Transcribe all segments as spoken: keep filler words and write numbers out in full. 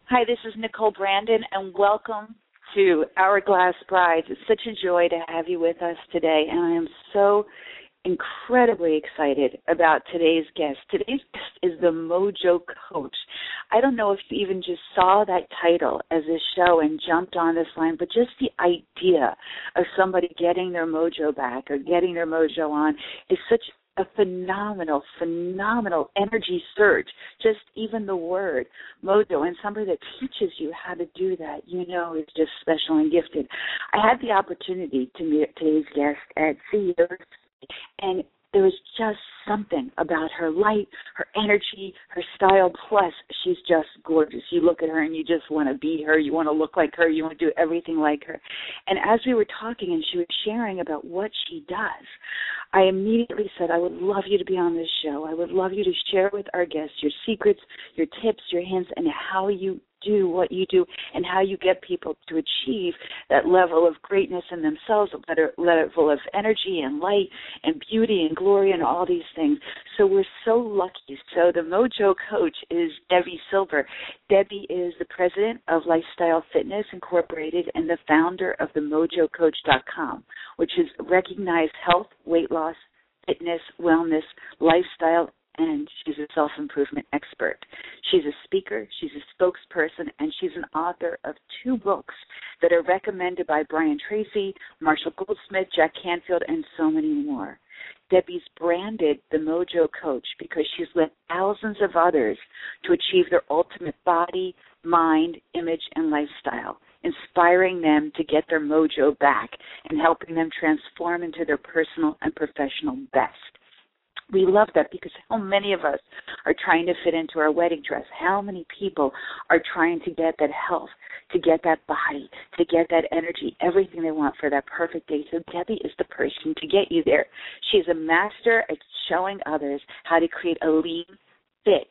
Hi, this is Nicole Brandon, and welcome to Hourglass Brides. It's such a joy to have you with us today, and I am so incredibly excited about today's guest. Today's guest is the Mojo Coach. I don't know if you even just saw that title as a show and jumped on this line, but just the idea of somebody getting their mojo back or getting their mojo on is such a phenomenal, phenomenal energy surge. Just even the word mojo, and somebody that teaches you how to do that, you know, is just special and gifted. I had the opportunity to meet today's guest at C E Os, and there was just something about her light, her energy, her style, plus she's just gorgeous. You look at her and you just want to be her. You want to look like her. You want to do everything like her. And as we were talking and she was sharing about what she does, I immediately said, I would love you to be on this show. I would love you to share with our guests your secrets, your tips, your hints, and how you do what you do and how you get people to achieve that level of greatness in themselves, a level of energy and light and beauty and glory and all these things. So we're so lucky. So the Mojo Coach is Debbie Silver. Debbie is the president of Lifestyle Fitness Incorporated and the founder of the mojo coach dot com, which is recognized health, weight loss, fitness, wellness, lifestyle, and she's a self-improvement expert. She's a speaker, she's a spokesperson, and she's an author of two books that are recommended by Brian Tracy, Marshall Goldsmith, Jack Canfield, and so many more. Debbie's branded the Mojo Coach because she's led thousands of others to achieve their ultimate body, mind, image, and lifestyle, inspiring them to get their mojo back and helping them transform into their personal and professional best. We love that because how many of us are trying to fit into our wedding dress? How many people are trying to get that health, to get that body, to get that energy, everything they want for that perfect day? So Debbie is the person to get you there. She's a master at showing others how to create a lean, fit,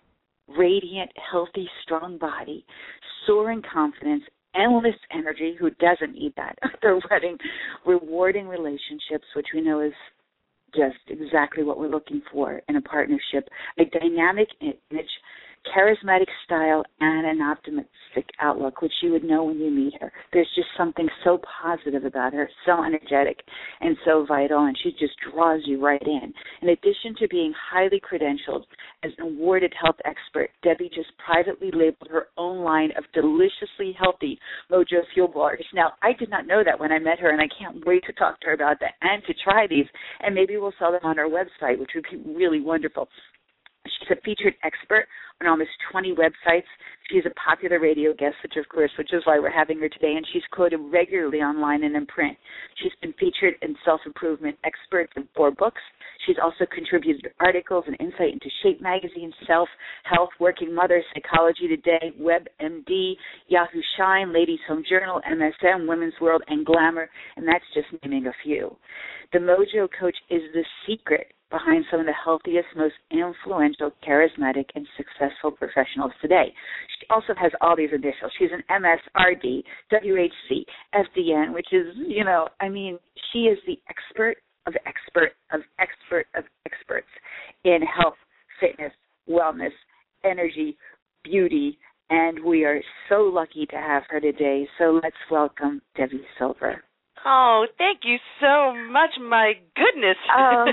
radiant, healthy, strong body, soaring confidence, endless energy. Who doesn't need that? They're wedding, rewarding relationships, which we know is just exactly what we're looking for in a partnership, a dynamic image, charismatic style, and an optimistic outlook, which you would know when you meet her. There's just something so positive about her, so energetic and so vital, and she just draws you right in. In addition to being highly credentialed as an awarded health expert, Debbie just privately labeled her own line of deliciously healthy Mojo Fuel bars. Now, I did not know that when I met her, and I can't wait to talk to her about that and to try these, and maybe we'll sell them on our website, which would be really wonderful. She's a featured expert on almost twenty websites. She's a popular radio guest, which of course, which is why we're having her today, and she's quoted regularly online and in print. She's been featured in Self-Improvement Experts in four books. She's also contributed articles and insight into Shape Magazine, Self, Health, Working Mother, Psychology Today, WebMD, Yahoo Shine, Ladies Home Journal, M S M, Women's World, and Glamour, and that's just naming a few. The Mojo Coach is the secret behind some of the healthiest, most influential, charismatic, and successful professionals today. She also has all these initials. She's an M S R D, W H C, F D N, which is, you know, I mean, she is the expert of expert of expert of experts in health, fitness, wellness, energy, beauty, and we are so lucky to have her today. So let's welcome Debbie Silver. Oh, thank you so much. My goodness. Um,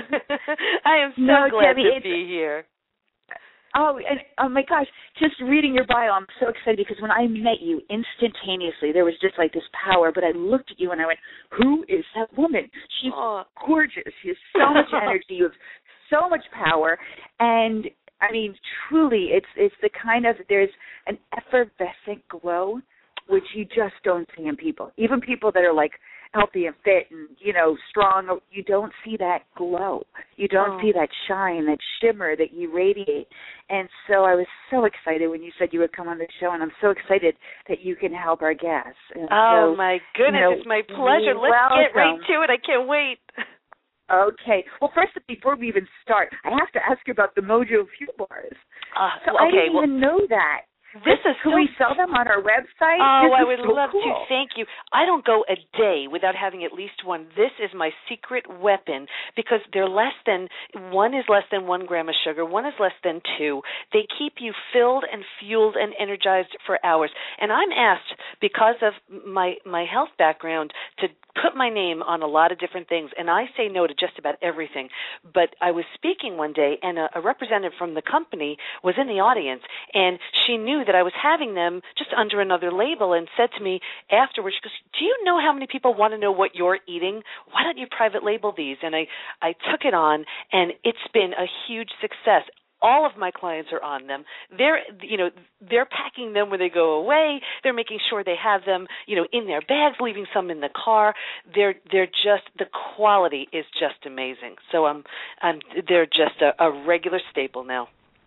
I am so no, glad Debbie, to be here. Oh, and oh my gosh, just reading your bio, I'm so excited because when I met you instantaneously, there was just like this power, but I looked at you and I went, who is that woman? She's oh. gorgeous. She has so much energy. You have so much power. And, I mean, truly, it's it's the kind of, there's an effervescent glow, which you just don't see in people. Even people that are like, healthy and fit and, you know, strong, you don't see that glow. You don't oh. see that shine, that shimmer that you radiate. And so I was so excited when you said you would come on the show, and I'm so excited that you can help our guests. And oh, so, my goodness. You know, it's my pleasure. Let's welcome. get right to it. I can't wait. Okay. Well, first, before we even start, I have to ask you about the Mojo Fuel Bars. Uh, so okay, I didn't well, even know that. This is Can so, we sell them on our website? Oh, this I is would so love cool. to. Thank you. I don't go a day without having at least one. This is my secret weapon because they're less than, one is less than one gram of sugar, one is less than two. They keep you filled and fueled and energized for hours. And I'm asked, because of my, my health background, to put my name on a lot of different things, and I say no to just about everything. But I was speaking one day, and a, a representative from the company was in the audience, and she knew that I was having them just under another label and said to me afterwards, she goes, do you know how many people want to know what you're eating? Why don't you private label these? And I, I took it on, and it's been a huge success. All of my clients are on them. They're, you know, they're packing them when they go away. They're making sure they have them, you know, in their bags, leaving some in the car. They're, they're just, the quality is just amazing. So I'm, I'm, they're just a, a regular staple now.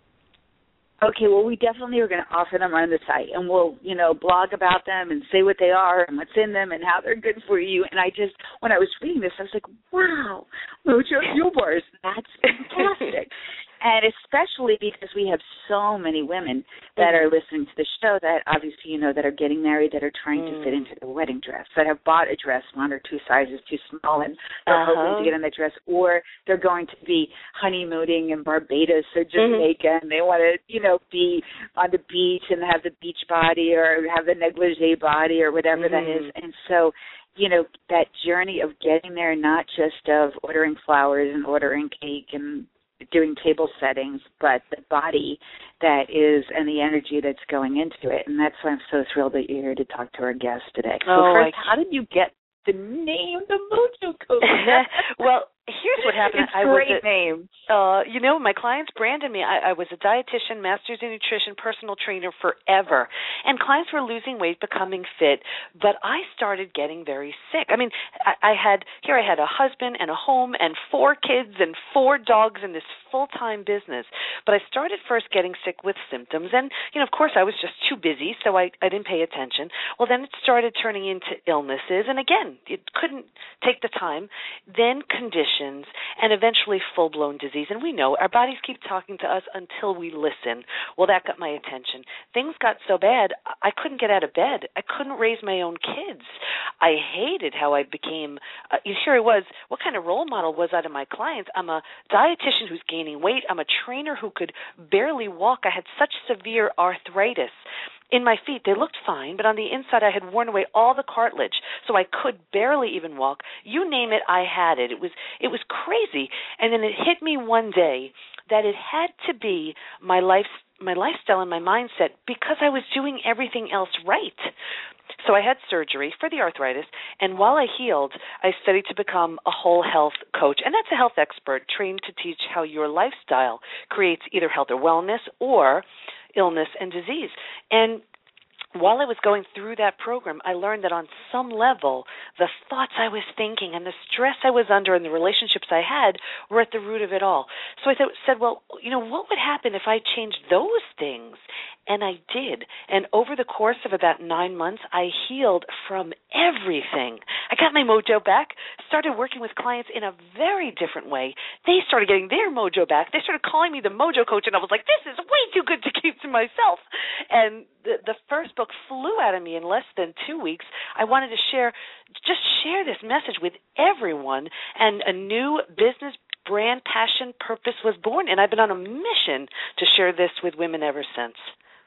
Okay, well, we definitely are going to offer them on the site, and we'll, you know, blog about them and say what they are and what's in them and how they're good for you. And I just, when I was reading this, I was like, wow, Mojo Fuel Bars, that's fantastic. And especially because we have so many women that are listening to the show that obviously, you know, that are getting married, that are trying mm. to fit into their wedding dress, that have bought a dress one or two sizes too small and are uh-huh. hoping to get in that dress, or they're going to be honeymooning in Barbados or Jamaica mm-hmm. and they want to, you know, be on the beach and have the beach body or have the negligee body or whatever mm-hmm. that is. And so, you know, that journey of getting there, not just of ordering flowers and ordering cake and doing table settings, but the body that is and the energy that's going into it. And that's why I'm so thrilled that you're here to talk to our guest today. So oh, first, I... how did you get the name, the Mojo Coach? Well, here's what happened. It's a great name. Uh, you know, my clients branded me. I, I was a dietitian, master's in nutrition, personal trainer forever. And clients were losing weight, becoming fit, but I started getting very sick. I mean, I, I had, here I had a husband and a home and four kids and four dogs in this full-time business. But I started first getting sick with symptoms. And, you know, of course, I was just too busy, so I, I didn't pay attention. Well, then it started turning into illnesses. And again, it couldn't take the time. Then conditions, and eventually full-blown disease. And we know our bodies keep talking to us until we listen. Well, that got my attention. Things got so bad, I couldn't get out of bed. I couldn't raise my own kids. I hated how I became, uh, here I was, what kind of role model was I to my clients? I'm a dietitian who's gaining weight. I'm a trainer who could barely walk. I had such severe arthritis in my feet. They looked fine, but on the inside I had worn away all the cartilage, so I could barely even walk. You name it, I had it. It was it was crazy. And then it hit me one day that it had to be my life, my lifestyle and my mindset, because I was doing everything else right. So I had surgery for the arthritis, and while I healed, I studied to become a whole health coach, and that's a health expert trained to teach how your lifestyle creates either health or wellness or illness and disease. And while I was going through that program, I learned that on some level, the thoughts I was thinking and the stress I was under and the relationships I had were at the root of it all. So I th- said, well, you know, what would happen if I changed those things? And I did. And over the course of about nine months, I healed from everything. I got my mojo back, started working with clients in a very different way. They started getting their mojo back. They started calling me the Mojo Coach, and I was like, this is way too good to keep to myself. And the, the first book flew out of me in less than two weeks. I wanted to share, just share this message with everyone, and a new business brand, passion, purpose was born. And I've been on a mission to share this with women ever since.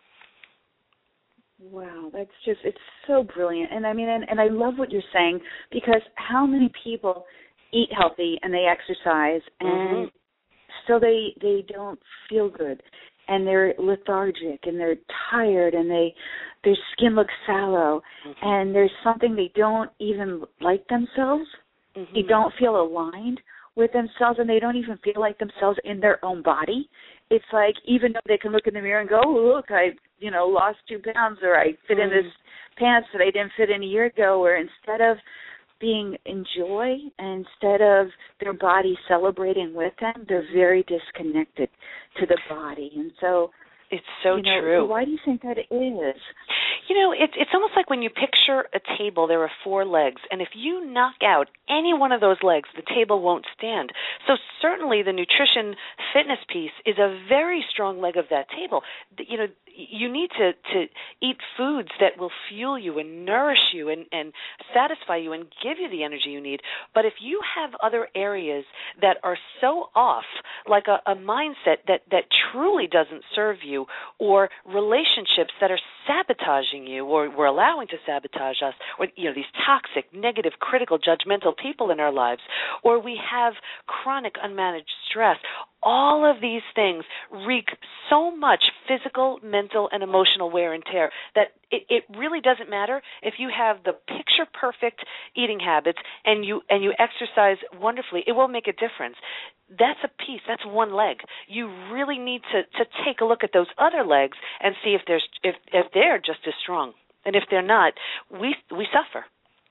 Wow, that's just, it's so brilliant. And I mean, and, and I love what you're saying, because how many people eat healthy and they exercise and mm-hmm. still they, they don't feel good, and they're lethargic and they're tired and they, their skin looks sallow mm-hmm. and there's something they don't even like themselves. Mm-hmm. They don't feel aligned with themselves, and they don't even feel like themselves in their own body. It's like, even though they can look in the mirror and go, oh, look, I, you know, lost two pounds, or I fit mm. in this pants that I didn't fit in a year ago, or instead of being in joy, and instead of their body celebrating with them, they're very disconnected to the body. And so, it's so you know, true. So why do you think that it is? You know, it's it's almost like when you picture a table, there are four legs, and if you knock out any one of those legs, the table won't stand. So certainly the nutrition fitness piece is a very strong leg of that table. You know, you need to, to eat foods that will fuel you and nourish you and, and satisfy you and give you the energy you need. But if you have other areas that are so off, like a, a mindset that, that truly doesn't serve you, or relationships that are sabotaging you, or we're allowing to sabotage us, or you know, these toxic, negative, critical, judgmental people in our lives, or we have chronic unmanaged stress, all of these things wreak so much physical, mental, and emotional wear and tear that it, it really doesn't matter if you have the picture-perfect eating habits and you and you exercise wonderfully. It won't make a difference. That's a piece. That's one leg. You really need to, to take a look at those other legs and see if there's if, if they're just as strong. And if they're not, we we suffer.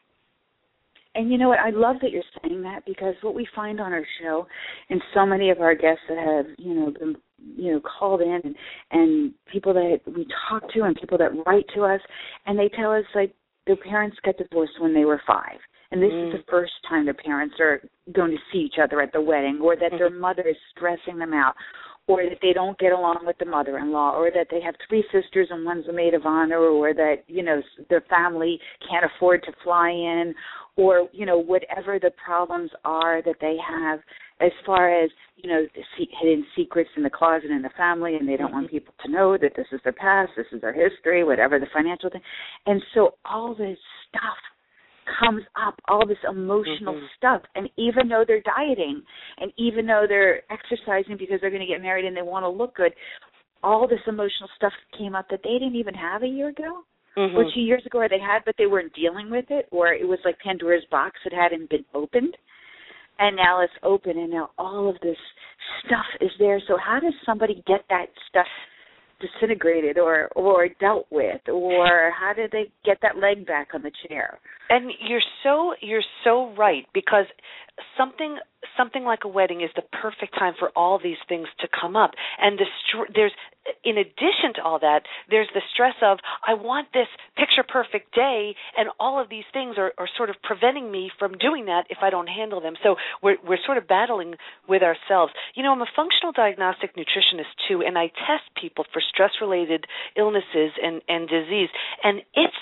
And you know what? I love that you're saying that, because what we find on our show, and so many of our guests that have, you know, been, you know, called in, and, and people that we talk to, and people that write to us, and they tell us like their parents got divorced when they were five, and this mm. is the first time their parents are going to see each other at the wedding, or that mm-hmm. their mother is stressing them out, or that they don't get along with the mother-in-law, or that they have three sisters and one's a maid of honor, or that, you know, their family can't afford to fly in, or, you know, whatever the problems are that they have as far as, you know, hidden secrets in the closet in the family, and they don't want people to know that this is their past, this is their history, whatever the financial thing. And so all this stuff comes up, all this emotional mm-hmm. stuff, and even though they're dieting, and even though they're exercising because they're going to get married and they want to look good, all this emotional stuff came up that they didn't even have a year ago, mm-hmm. or two years ago, or they had, but they weren't dealing with it, or it was like Pandora's box that hadn't been opened, and now it's open, and now all of this stuff is there. So how does somebody get that stuff disintegrated or or dealt with, or how did they get that leg back on the chair? And you're so you're so right, because something something like a wedding is the perfect time for all these things to come up. And the str- there's in addition to all that, there's the stress of I want this picture perfect day, and all of these things are, are sort of preventing me from doing that if I don't handle them. So we're we're sort of battling with ourselves. You know, I'm a functional diagnostic nutritionist too, and I test people for stress-related illnesses and, and disease, and it's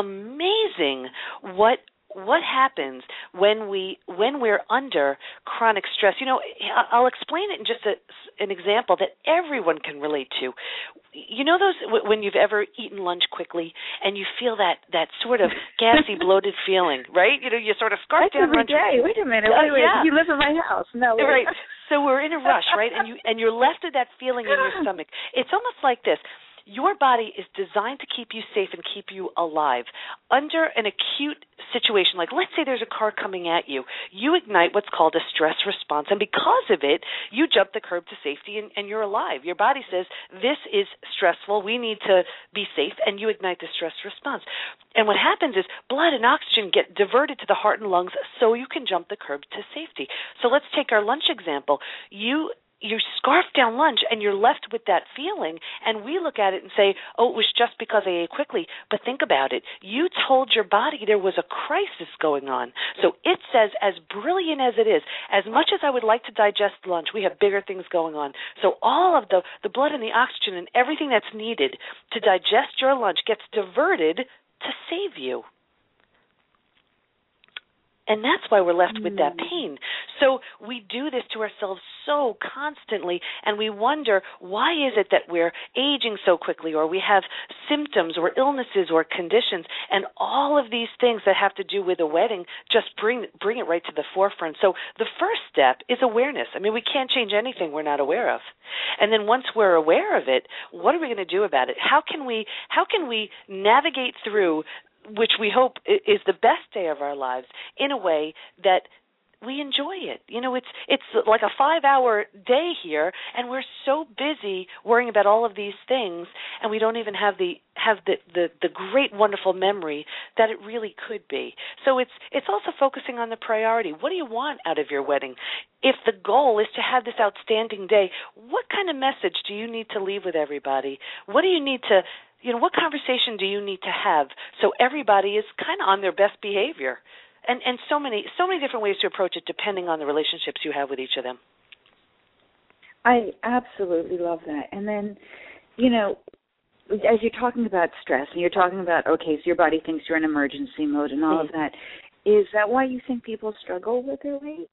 amazing what what happens when we when we're under chronic stress. You know, I'll explain it in just a, an example that everyone can relate to. You know those when you've ever eaten lunch quickly and you feel that, that sort of gassy, bloated feeling, right? You know, you sort of scarf down lunch. Day. Wait a minute. Wait, uh, wait. Yeah. You live in my house. No. Wait. Right. So we're in a rush, right? And you and you're left with that feeling in your stomach. It's almost like this. Your body is designed to keep you safe and keep you alive. Under an acute situation, like let's say there's a car coming at you, you ignite what's called a stress response, and because of it, you jump the curb to safety and, and you're alive. Your body says, this is stressful, we need to be safe, and you ignite the stress response. And what happens is blood and oxygen get diverted to the heart and lungs so you can jump the curb to safety. So let's take our lunch example. You You scarf down lunch and you're left with that feeling, and we look at it and say, oh, it was just because I ate quickly. But think about it. You told your body there was a crisis going on. So it says, as brilliant as it is, as much as I would like to digest lunch, we have bigger things going on. So all of the, the blood and the oxygen and everything that's needed to digest your lunch gets diverted to save you. And that's why we're left with that pain. So we do this to ourselves so constantly, and we wonder, why is it that we're aging so quickly, or we have symptoms or illnesses or conditions, and all of these things that have to do with a wedding just bring bring it right to the forefront. So the first step is awareness. I mean, we can't change anything we're not aware of. And then once we're aware of it, what are we going to do about it? How can we how can we navigate through, which we hope is the best day of our lives, in a way that we enjoy it? You know, it's it's like a five-hour day here, and we're so busy worrying about all of these things, and we don't even have the have the, the, the great, wonderful memory that it really could be. So it's it's also focusing on the priority. What do you want out of your wedding? If the goal is to have this outstanding day, what kind of message do you need to leave with everybody? What do you need to, you know, what conversation do you need to have so everybody is kind of on their best behavior? And and so many so many different ways to approach it depending on the relationships you have with each of them. I absolutely love that. And then, you know, as you're talking about stress and you're talking about, okay, so your body thinks you're in emergency mode and all of that, is that why you think people struggle with their weight?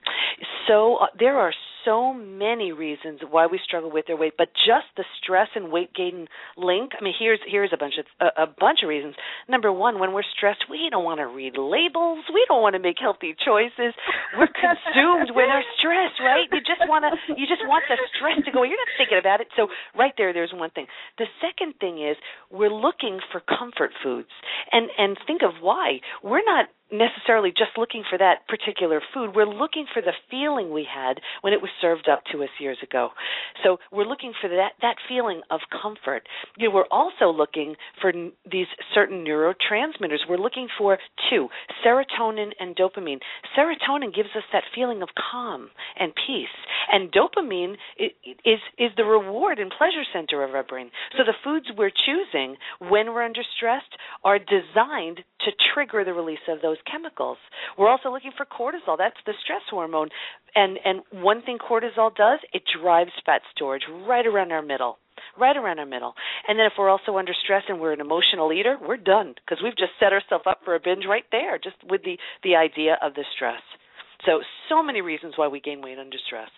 So uh, there are so many reasons why we struggle with their weight, but just the stress and weight gain link. I mean, here's here's a bunch of a, a bunch of reasons. Number one, when we're stressed, we don't want to read labels. We don't want to make healthy choices. We're consumed with our stress, right? You just want to you just want the stress to go. You're not thinking about it. So right there, there's one thing. The second thing is we're looking for comfort foods, and and think of why we're not necessarily just looking for that particular food. We're looking for the feeling we had when it was served up to us years ago. So we're looking for that, that feeling of comfort. You know, we're also looking for n- these certain neurotransmitters. We're looking for two, serotonin and dopamine. Serotonin gives us that feeling of calm and peace. And dopamine is, is the reward and pleasure center of our brain. So the foods we're choosing when we're under stress are designed to trigger the release of those chemicals. We're also looking for cortisol. That's the stress hormone. And and one thing cortisol does, it drives fat storage right around our middle, right around our middle. And then if we're also under stress and we're an emotional eater, we're done because we've just set ourselves up for a binge right there just with the, the idea of the stress. So, so many reasons why we gain weight under stress.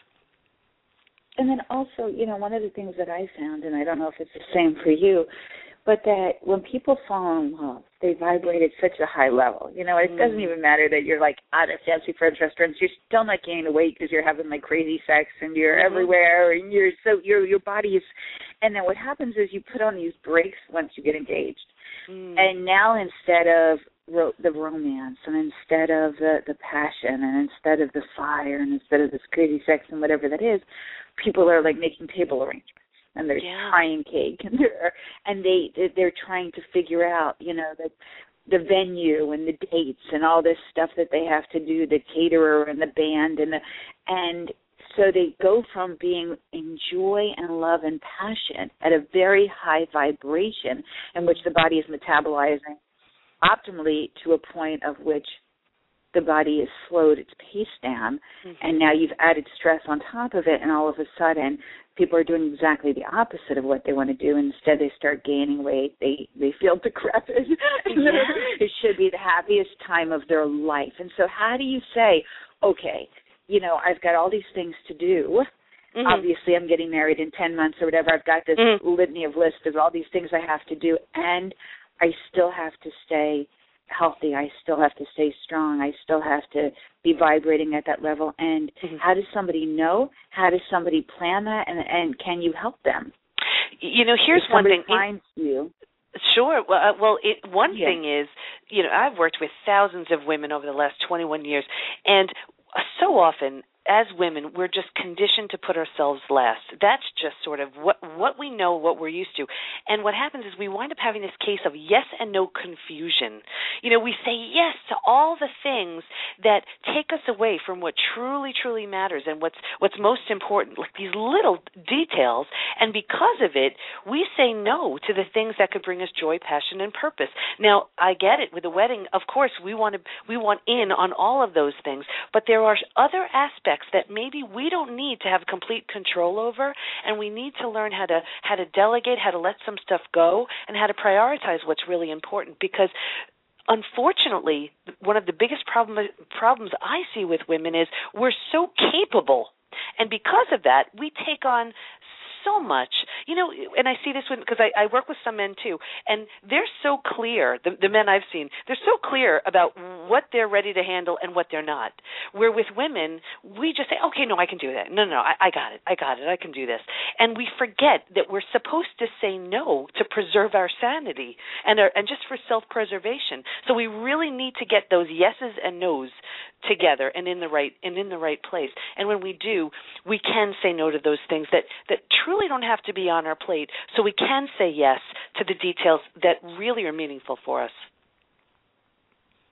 And then also, you know, one of the things that I found, and I don't know if it's the same for you, but that when people fall in love, they vibrate at such a high level. You know, it mm. doesn't even matter that you're like at a fancy French restaurant. You're still not gaining the weight because you're having like crazy sex and you're mm-hmm. everywhere and you're so your your body is. And then what happens is you put on these brakes once you get engaged, mm. and now instead of ro- the romance and instead of the the passion and instead of the fire and instead of this crazy sex and whatever that is, people are like making table arrangements. And they're yeah. trying cake, and they're and they they're trying to figure out, you know, the the venue and the dates and all this stuff that they have to do, the caterer and the band and the and so they go from being in joy and love and passion at a very high vibration in which the body is metabolizing optimally to a point of which the body has slowed its pace down, mm-hmm. and now you've added stress on top of it, and all of a sudden people are doing exactly the opposite of what they want to do. Instead, they start gaining weight. They they feel decrepit. Yeah. It should be the happiest time of their life. And so how do you say, okay, you know, I've got all these things to do. Mm-hmm. Obviously, I'm getting married in ten months or whatever. I've got this mm-hmm. litany of lists of all these things I have to do, and I still have to stay healthy. I still have to stay strong. I still have to be vibrating at that level. And mm-hmm. how does somebody know? How does somebody plan that? And, and can you help them? You know, here's if one thing. Finds you. Sure. Well, uh, well it, one yeah. thing is, you know, I've worked with thousands of women over the last twenty-one years, and so often as women, we're just conditioned to put ourselves last. That's just sort of what what we know, what we're used to. And what happens is we wind up having this case of yes and no confusion. You know, we say yes to all the things that take us away from what truly, truly matters and what's what's most important, like these little details. And because of it, we say no to the things that could bring us joy, passion, and purpose. Now, I get it. With a wedding, of course, we want to we want in on all of those things. But there are other aspects that maybe we don't need to have complete control over, and we need to learn how to how to delegate, how to let some stuff go, and how to prioritize what's really important. Because unfortunately, one of the biggest problem, problems I see with women is we're so capable, and because of that, we take on so much, you know, and I see this because I, I work with some men too, and they're so clear, the, the men I've seen, they're so clear about what they're ready to handle and what they're not. Where with women, we just say, okay, no, I can do that. No, no, no, I, I got it. I got it. I can do this. And we forget that we're supposed to say no to preserve our sanity and, our, and just for self-preservation. So we really need to get those yeses and nos together and in the right and in the right place. And when we do, we can say no to those things that, that truly don't have to be on our plate, so we can say yes to the details that really are meaningful for us.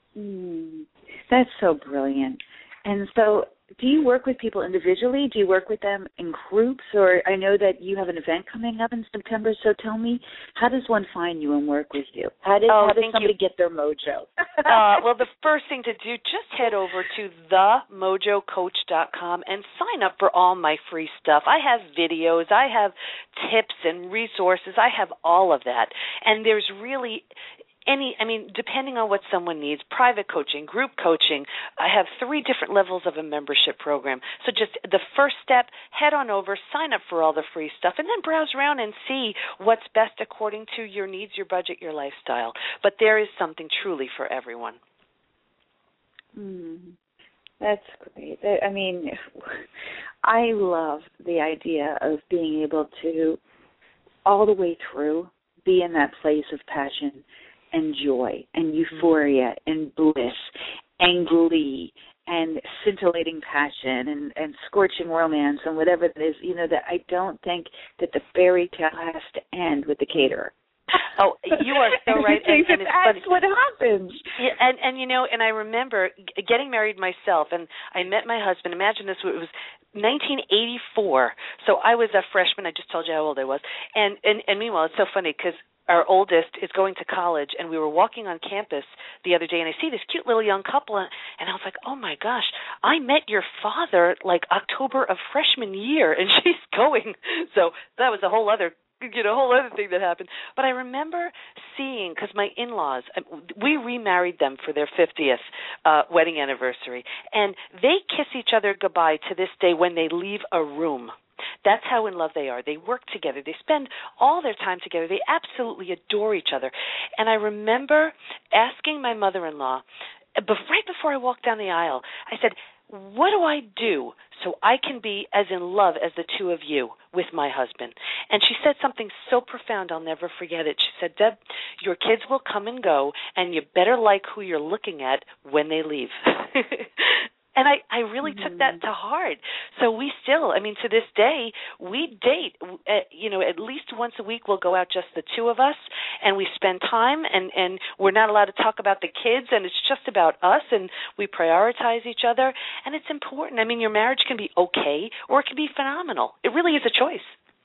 Mm, that's so brilliant. And so do you work with people individually? Do you work with them in groups? Or I know that you have an event coming up in September, so tell me, how does one find you and work with you? How, did, oh, how does thank somebody you. get their mojo? uh, well, the first thing to do, just head over to the mojo coach dot com and sign up for all my free stuff. I have videos. I have tips and resources. I have all of that. And there's really... Any, I mean, depending on what someone needs, private coaching, group coaching, I have three different levels of a membership program. So just the first step, head on over, sign up for all the free stuff, and then browse around and see what's best according to your needs, your budget, your lifestyle. But there is something truly for everyone. Mm, that's great. I mean, I love the idea of being able to, all the way through, be in that place of passion and joy and euphoria and bliss and glee and scintillating passion and, and scorching romance and whatever it is, you know, that I don't think that the fairy tale has to end with the caterer. Oh, you are so right. and, and, and it's that's funny. what happens. Yeah, and, and, you know, and I remember g- getting married myself, and I met my husband. Imagine this, it was nineteen eighty-four, so I was a freshman. I just told you how old I was. And, and, and meanwhile, it's so funny because our oldest is going to college, and we were walking on campus the other day, and I see this cute little young couple, and I was like, oh, my gosh, I met your father like October of freshman year, and she's going. So that was a whole other you know, a whole other thing that happened. But I remember seeing, because my in-laws, we remarried them for their fiftieth uh, wedding anniversary, and they kiss each other goodbye to this day when they leave a room. That's how in love they are. They work together. They spend all their time together. They absolutely adore each other. And I remember asking my mother-in-law, right before I walked down the aisle, I said, what do I do so I can be as in love as the two of you with my husband? And she said something so profound, I'll never forget it. She said, Deb, your kids will come and go, and you better like who you're looking at when they leave. And I, I really mm-hmm. took that to heart. So we still, I mean, to this day, we date, uh, you know, at least once a week we'll go out just the two of us, and we spend time, and, and we're not allowed to talk about the kids, and it's just about us, and we prioritize each other, and it's important. I mean, your marriage can be okay, or it can be phenomenal. It really is a choice.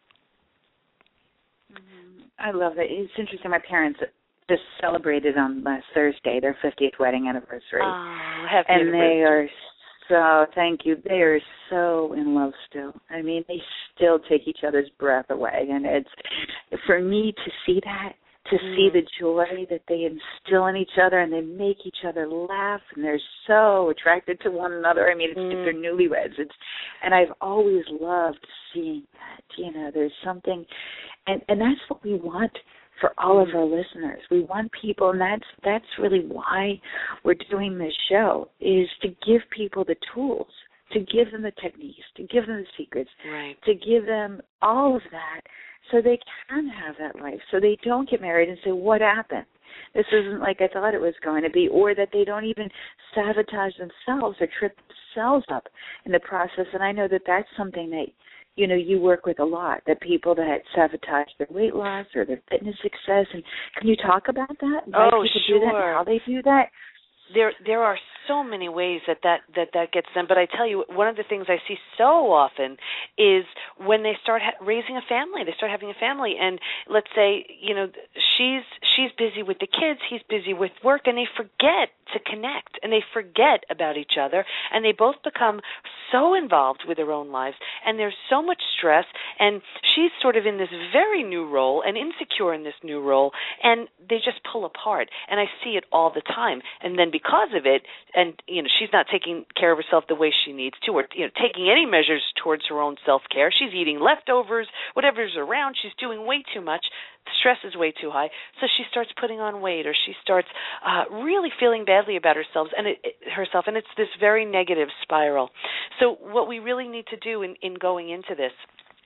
Mm-hmm. I love it. It's interesting. My parents just celebrated on last Thursday their fiftieth wedding anniversary. Oh, happy and anniversary. They are so, thank you, they are so in love still. I mean, they still take each other's breath away. And it's, for me to see that, to mm. see the joy that they instill in each other, and they make each other laugh, and they're so attracted to one another. I mean, it's, mm. if they're newlyweds. It's, and I've always loved seeing that. You know, there's something, and, and that's what we want for all of our listeners. We want people, and that's that's really why we're doing this show, is to give people the tools, to give them the techniques, to give them the secrets, right. to give them all of that so they can have that life, so they don't get married and say, what happened? This isn't like I thought it was going to be, or that they don't even sabotage themselves or trip themselves up in the process. And I know that that's something that you know, you work with a lot, the people that sabotage their weight loss or their fitness success. And can you talk about that? Why oh, people sure. do that and how they do that? There there are so many ways that that, that that gets them. But I tell you, one of the things I see so often is when they start ha- raising a family, they start having a family. And let's say, you know, she's she's busy with the kids, he's busy with work, and they forget to connect, and they forget about each other, and they both become so involved with their own lives, and there's so much stress, and she's sort of in this very new role and insecure in this new role, and they just pull apart, and I see it all the time. And then because of it, and you know, she's not taking care of herself the way she needs to, or you know, taking any measures towards her own self-care. She's eating leftovers, whatever's around. She's doing way too much. The stress is way too high, so she starts putting on weight, or she starts uh, really feeling badly about herself, and it, it, herself, and it's this very negative spiral. So what we really need to do in, in going into this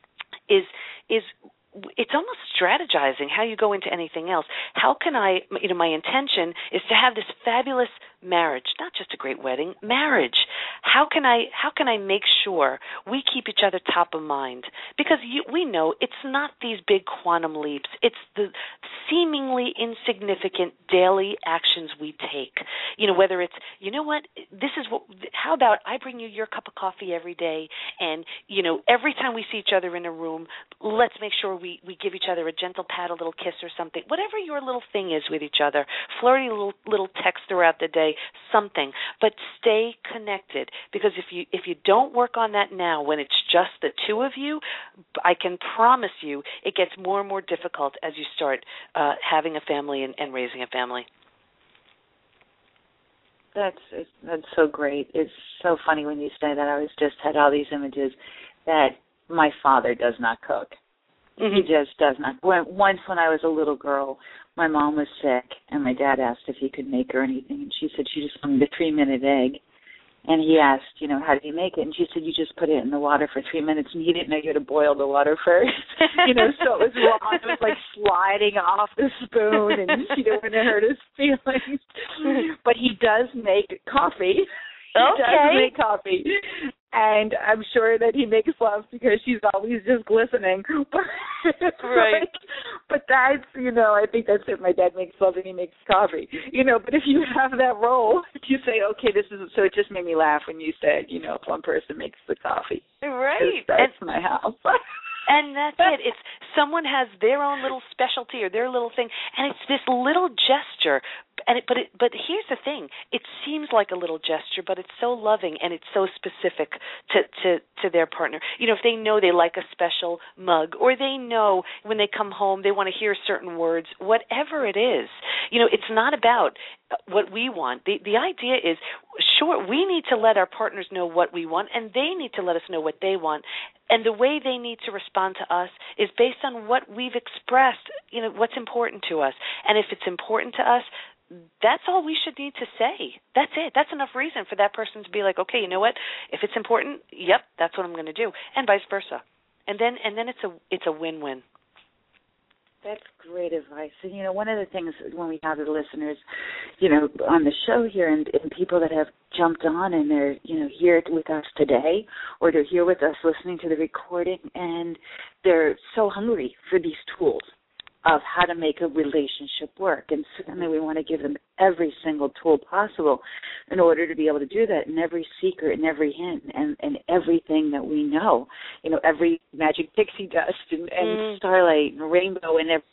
is is it's almost strategizing how you go into anything else. How can I, you know, my intention is to have this fabulous marriage, not just a great wedding, marriage. How can I how can I make sure we keep each other top of mind? Because you, we know it's not these big quantum leaps. It's the seemingly insignificant daily actions we take. You know, whether it's, you know what, this is what, how about I bring you your cup of coffee every day, and, you know, every time we see each other in a room, let's make sure we, we give each other a gentle pat, a little kiss or something. Whatever your little thing is with each other, flirty little, little text throughout the day, something. But stay connected, because if you if you don't work on that now when it's just the two of you, I can promise you it gets more and more difficult as you start uh, having a family and, and raising a family. That's that's so great. It's so funny when you say that. I was just had all these images that my father does not cook. Mm-hmm. He just does not. When, once when I was a little girl, my mom was sick, and my dad asked if he could make her anything, and she said she just wanted a three-minute egg. And he asked, you know, how do you make it? And she said, you just put it in the water for three minutes, and he didn't know you had to boil the water first. you know, so it was raw. It was like sliding off the spoon, and she didn't want to hurt his feelings. But he does make coffee. He okay. does make coffee. And I'm sure that he makes love because she's always just glistening. Right. But that's, you know, I think that's it. My dad makes love and he makes coffee. You know, but if you have that role, if you say, okay, this is, so it just made me laugh when you said, you know, if one person makes the coffee. Right. That's and, my house. And that's it. It's someone has their own little specialty or their little thing, and it's this little gesture. And it, but it, but here's the thing: it seems like a little gesture, but it's so loving and it's so specific to, to, to their partner. You know, if they know they like a special mug, or they know when they come home they want to hear certain words, whatever it is, you know, it's not about what we want. The the idea is, sure, we need to let our partners know what we want, and they need to let us know what they want. And the way they need to respond to us is based on what we've expressed, you know, what's important to us. And if it's important to us, that's all we should need to say. That's it. That's enough reason for that person to be like, okay, you know what? If it's important, yep, that's what I'm going to do, and vice versa. And then and then it's a it's a win-win. That's great advice. And, you know, one of the things when we have the listeners, you know, on the show here and, and people that have jumped on and they're, you know, here with us today, or they're here with us listening to the recording, and they're so hungry for these tools of how to make a relationship work. And certainly we want to give them every single tool possible in order to be able to do that, and every secret and every hint and, and everything that we know, you know, every magic pixie dust and, and mm. starlight and rainbow and everything.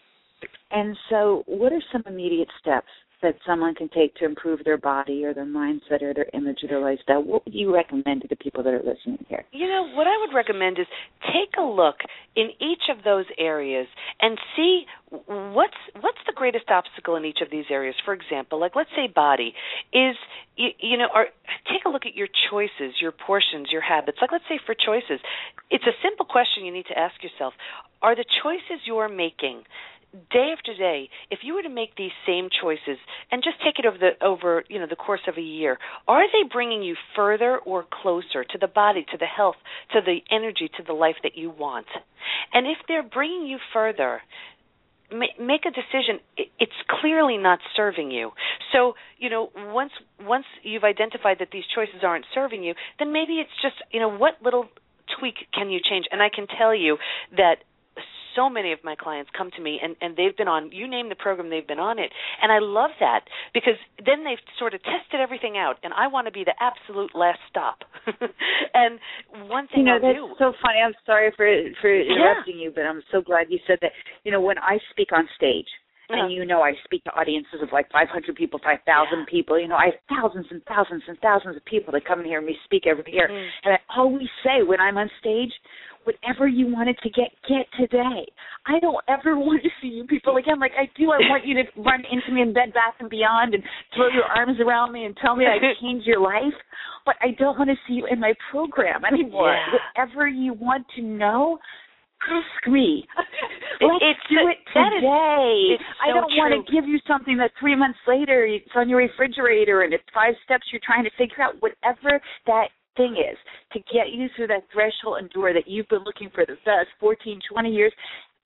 And so what are some immediate steps that someone can take to improve their body or their mindset or their image or their lifestyle? What would you recommend to the people that are listening here? You know, what I would recommend is take a look in each of those areas and see what's what's the greatest obstacle in each of these areas. For example, like let's say body is, you, you know, or take a look at your choices, your portions, your habits. Like let's say for choices, it's a simple question you need to ask yourself. Are the choices you're making day after day, if you were to make these same choices and just take it over the over you know the course of a year, are they bringing you further or closer to the body, to the health, to the energy, to the life that you want? And if they're bringing you further, make a decision. It's clearly not serving you. So, you know, once once you've identified that these choices aren't serving you, then maybe it's just, you know, what little tweak can you change? And I can tell you that so many of my clients come to me, and, and they've been on, you name the program, they've been on it. And I love that, because then they've sort of tested everything out, and I want to be the absolute last stop. And one thing you know, I'll that's do. so funny. I'm sorry for for interrupting yeah. you, but I'm so glad you said that. You know, when I speak on stage, uh-huh. and you know I speak to audiences of like five hundred people, five thousand yeah. people, you know, I have thousands and thousands and thousands of people that come in here and we speak every year. Mm. And I always say when I'm on stage, whatever you wanted to get, get today. I don't ever want to see you people again. Like I do, I want you to run into me in Bed Bath and Beyond and throw your arms around me and tell me I changed your life. But I don't want to see you in my program anymore. Yeah. Whatever you want to know, ask me. Let's it's do it today. Is, so I don't true. want to give you something that three months later it's on your refrigerator and it's five steps you're trying to figure out. Whatever that thing is to get you through that threshold and door that you've been looking for the past fourteen, twenty years,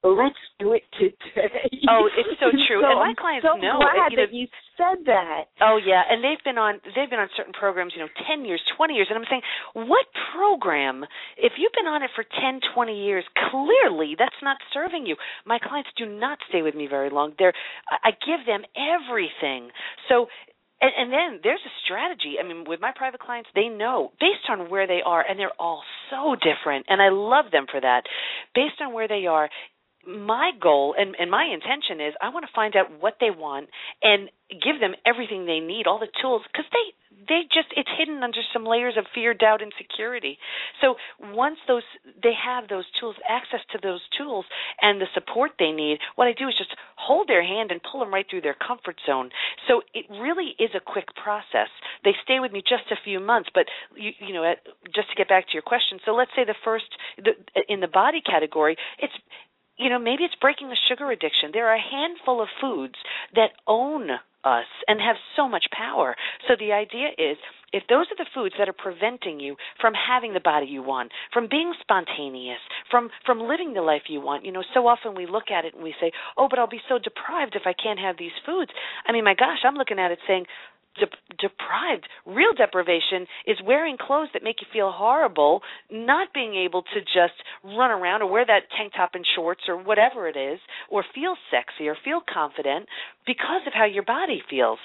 let's do it today. Oh, it's so true. So and my I'm clients so know. glad you know, that you said that. Oh yeah, and they've been on they've been on certain programs, you know, ten years, twenty years, and I'm saying, what program? If you've been on it for ten, twenty years, clearly that's not serving you. My clients do not stay with me very long. They're I give them everything. So And, and then there's a strategy. I mean, with my private clients, they know based on where they are, and they're all so different, and I love them for that. Based on where they are, my goal and, and my intention is I want to find out what they want and give them everything they need, all the tools, because they they just it's hidden under some layers of fear, doubt, and insecurity. So once those they have those tools, access to those tools and the support they need, what I do is just hold their hand and pull them right through their comfort zone. So it really is a quick process. They stay with me just a few months, but you, you know, just to get back to your question. So let's say the first the, in the body category, it's you know, maybe it's breaking a sugar addiction. There are a handful of foods that own us and have so much power. So the idea is, if those are the foods that are preventing you from having the body you want, from being spontaneous, from from living the life you want, you know, so often we look at it and we say, oh, but I'll be so deprived if I can't have these foods. I mean, my gosh, I'm looking at it saying, De- deprived. Real deprivation is wearing clothes that make you feel horrible, not being able to just run around or wear that tank top and shorts or whatever it is, or feel sexy or feel confident because of how your body feels.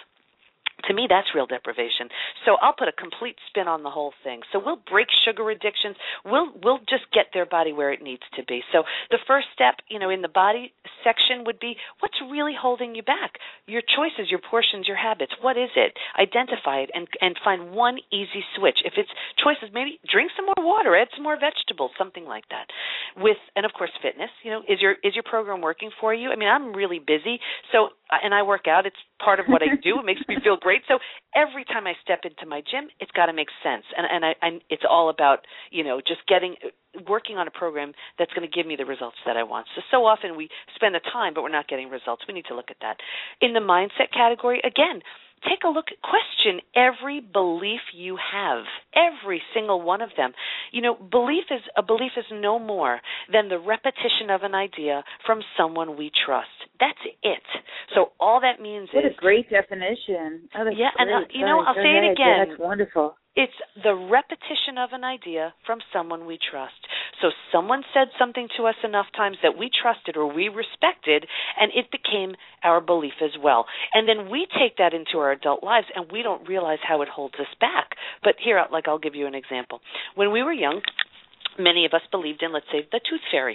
To me, that's real deprivation. So I'll put a complete spin on the whole thing. So we'll break sugar addictions. We'll we'll just get their body where it needs to be. So the first step, you know, in the body section would be, what's really holding you back? Your choices, your portions, your habits. What is it? Identify it and and find one easy switch. If it's choices, maybe drink some more water, add some more vegetables, something like that. With and of course fitness. You know, is your is your program working for you? I mean, I'm really busy, so and I work out. It's part of what I do. It makes me feel great. So every time I step into my gym, it's got to make sense, and and I, I it's all about you know just getting working on a program that's going to give me the results that I want. So so often we spend the time, but we're not getting results. We need to look at that. In the mindset category, again, take a look, question every belief you have, every single one of them. You know, belief is a belief is no more than the repetition of an idea from someone we trust. That's it. So all that means what is... What a great definition. Oh, that's yeah, great. and uh, you Sorry, know, I'll say ahead. it again. Yeah, that's wonderful. It's the repetition of an idea from someone we trust. So someone said something to us enough times that we trusted or we respected, and it became our belief as well. And then we take that into our adult lives, and we don't realize how it holds us back. But here, like I'll give you an example. When we were young, many of us believed in, let's say, the tooth fairy.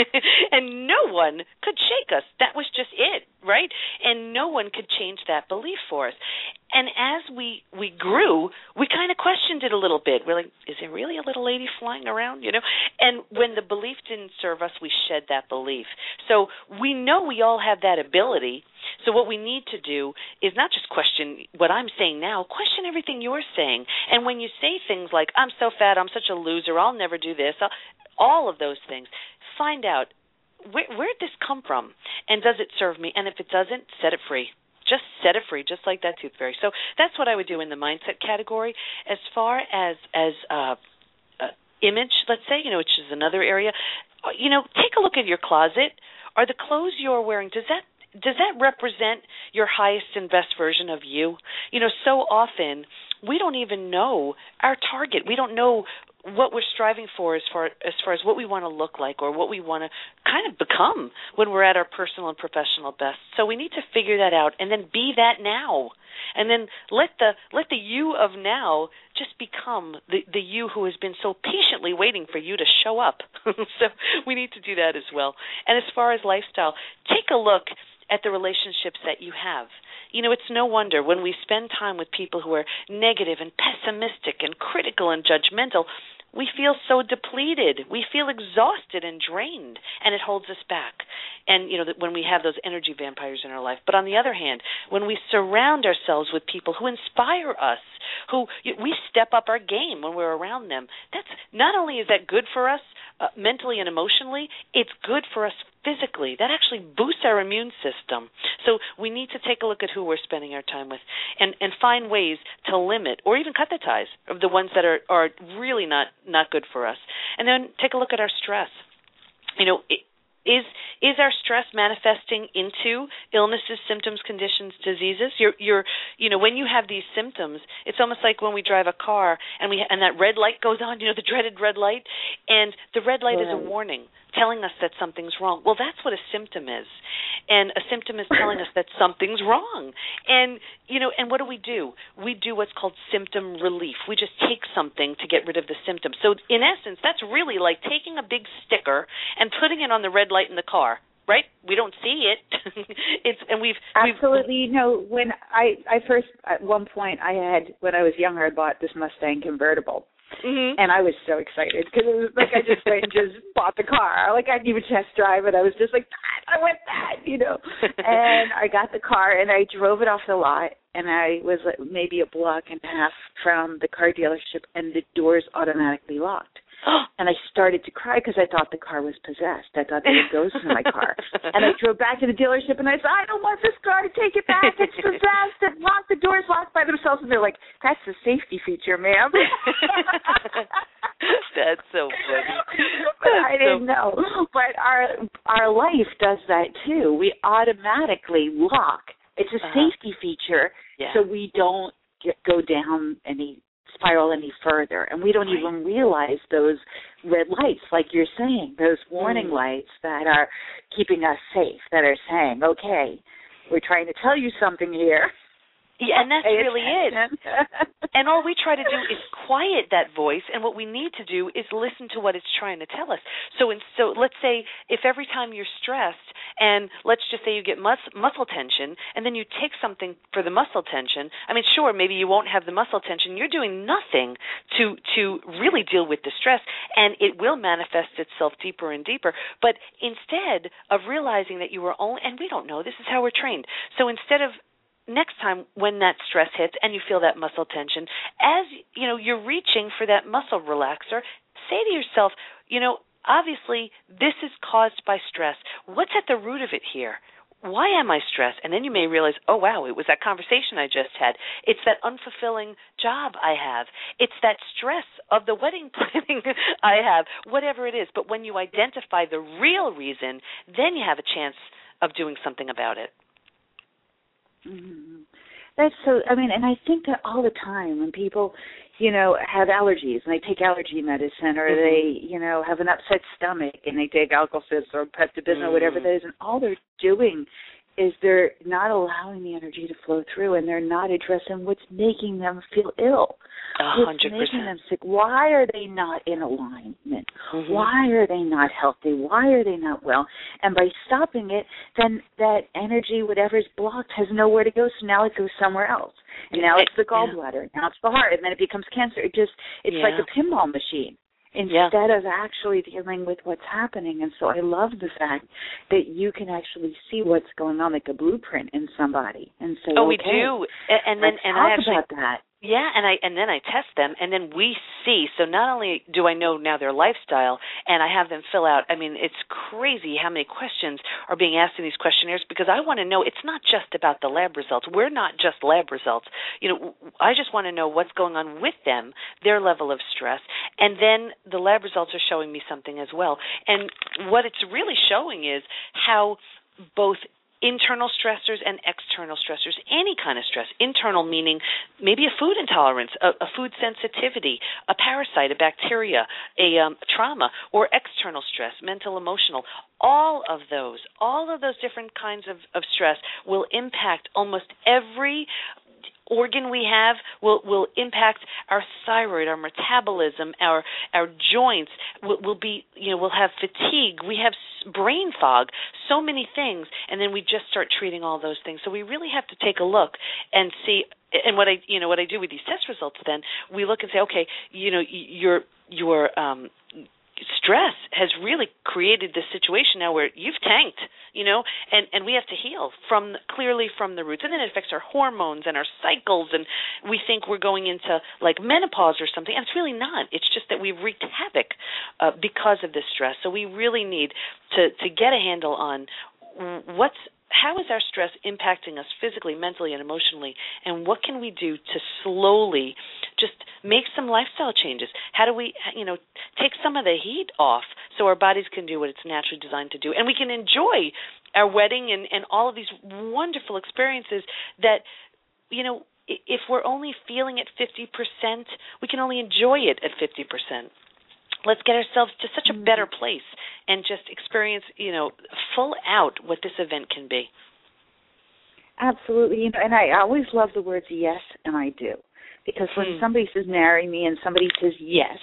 And no one could shake us. That was just it, right? And no one could change that belief for us. And as we, we grew, we kind of questioned it a little bit. We're like, is there really a little lady flying around, you know? And when the belief didn't serve us, we shed that belief. So we know we all have that ability. So what we need to do is not just question what I'm saying now, question everything you're saying. And when you say things like, I'm so fat, I'm such a loser, I'll never do this, I'll, all of those things, find out, where, where did this come from? And does it serve me? And if it doesn't, set it free. Just set it free, just like that tooth fairy. So that's what I would do in the mindset category. As far as as uh, uh, image, let's say, you know, which is another area, you know, take a look at your closet. Are the clothes you're wearing, does that does that represent your highest and best version of you? You know, so often we don't even know our target. We don't know what we're striving for as far as far as what we want to look like or what we want to kind of become when we're at our personal and professional best. So we need to figure that out and then be that now. And then let the let the you of now just become the, the you who has been so patiently waiting for you to show up. So we need to do that as well. And as far as lifestyle, take a look at the relationships that you have. You know, it's no wonder when we spend time with people who are negative and pessimistic and critical and judgmental, we feel so depleted. We feel exhausted and drained, and it holds us back. And, you know, that when we have those energy vampires in our life. But on the other hand, when we surround ourselves with people who inspire us, who we step up our game when we're around them, that's not only is that good for us uh, mentally and emotionally, it's good for us physically. That actually boosts our immune system. So we need to take a look at who we're spending our time with and, and find ways to limit or even cut the ties of the ones that are, are really not, not good for us. And then take a look at our stress. You know, it, Is is our stress manifesting into illnesses, symptoms, conditions, diseases? You're, you're, you know, when you have these symptoms, it's almost like when we drive a car and we and that red light goes on, you know, the dreaded red light, and the red light right. is a warning telling us that something's wrong. Well, that's what a symptom is, and a symptom is telling us that something's wrong. And you know, and what do we do? We do what's called symptom relief. We just take something to get rid of the symptom. So in essence, that's really like taking a big sticker and putting it on the red light in the car, right? We don't see it. it's and we've absolutely. We've, you know, when I I first at one point I had when I was younger I bought this Mustang convertible, mm-hmm. and I was so excited because it was like I just went and just bought the car. Like I didn't even test drive it. I was just like, I want that, you know. And I got the car and I drove it off the lot, and I was like maybe a block and a half from the car dealership, and the doors automatically locked. And I started to cry because I thought the car was possessed. I thought there were ghosts in my car. And I drove back to the dealership, and I said, I don't want this car to take it back. It's possessed. It locked. The doors locked by themselves. And they're like, that's the safety feature, ma'am. That's so funny. But I didn't know. But our our life does that, too. We automatically lock. It's a uh-huh. safety feature, yeah. so we don't get, go down any spiral any further, and we don't right. even realize those red lights, like you're saying, those warning mm. lights that are keeping us safe, that are saying, okay, we're trying to tell you something here. Yeah, and that's really it. And all we try to do is quiet that voice, and what we need to do is listen to what it's trying to tell us. So, in, so let's say if every time you're stressed, and let's just say you get mus- muscle tension, and then you take something for the muscle tension, I mean, sure, maybe you won't have the muscle tension. You're doing nothing to to really deal with the stress, and it will manifest itself deeper and deeper. But instead of realizing that you were only, and we don't know, this is how we're trained. So instead of next time when that stress hits and you feel that muscle tension, as you know, you're reaching for that muscle relaxer, say to yourself, you know, obviously this is caused by stress. What's at the root of it here? Why am I stressed? And then you may realize, oh, wow, it was that conversation I just had. It's that unfulfilling job I have. It's that stress of the wedding planning I have, whatever it is. But when you identify the real reason, then you have a chance of doing something about it. Mm-hmm. That's so, I mean, and I think that all the time when people, you know, have allergies and they take allergy medicine, or mm-hmm. they, you know, have an upset stomach and they take Alka-Seltzer or Pepto-Bismol mm-hmm. or whatever that is, and all they're doing is they're not allowing the energy to flow through, and they're not addressing what's making them feel ill. A hundred percent. What's making them sick? Why are they not in alignment? Mm-hmm. Why are they not healthy? Why are they not well? And by stopping it, then that energy, whatever's blocked, has nowhere to go, so now it goes somewhere else. And now it's the gallbladder, yeah. now it's the heart, and then it becomes cancer. It just, it's yeah. like a pinball machine, instead yeah. of actually dealing with what's happening. And so I love the fact that you can actually see what's going on, like a blueprint in somebody, and say, oh, okay, we do, and, and then let's and talk I actually, about that. Yeah, and I and then I test them, and then we see. So not only do I know now their lifestyle, and I have them fill out. I mean, it's crazy how many questions are being asked in these questionnaires, because I want to know. It's not just about the lab results. We're not just lab results. You know, I just want to know what's going on with them, their level of stress, and then the lab results are showing me something as well. And what it's really showing is how both internal stressors and external stressors, any kind of stress, internal meaning maybe a food intolerance, a, a food sensitivity, a parasite, a bacteria, a um, trauma, or external stress, mental, emotional, all of those, all of those different kinds of, of stress will impact almost every organ we have, will will impact our thyroid, our metabolism, our our joints. Will will be you know we'll have fatigue. We have brain fog. So many things, and then we just start treating all those things. So we really have to take a look and see. And what I you know what I do with these test results, then we look and say, okay, you know your your um, stress has really created this situation now where you've tanked, you know, and, and we have to heal from clearly from the roots. And then it affects our hormones and our cycles, and we think we're going into like menopause or something, and it's really not. It's just that we've wreaked havoc uh, because of this stress. So we really need to, to get a handle on what's how is our stress impacting us physically, mentally, and emotionally, and what can we do to slowly just make some lifestyle changes? How do we, you know, take some of the heat off so our bodies can do what it's naturally designed to do, and we can enjoy our wedding and, and all of these wonderful experiences that, you know, if we're only feeling at fifty percent, we can only enjoy it at fifty percent. Let's get ourselves to such a better place and just experience, you know, full out what this event can be. Absolutely. You know, and I always love the words yes and I do. Because when mm. somebody says marry me and somebody says yes,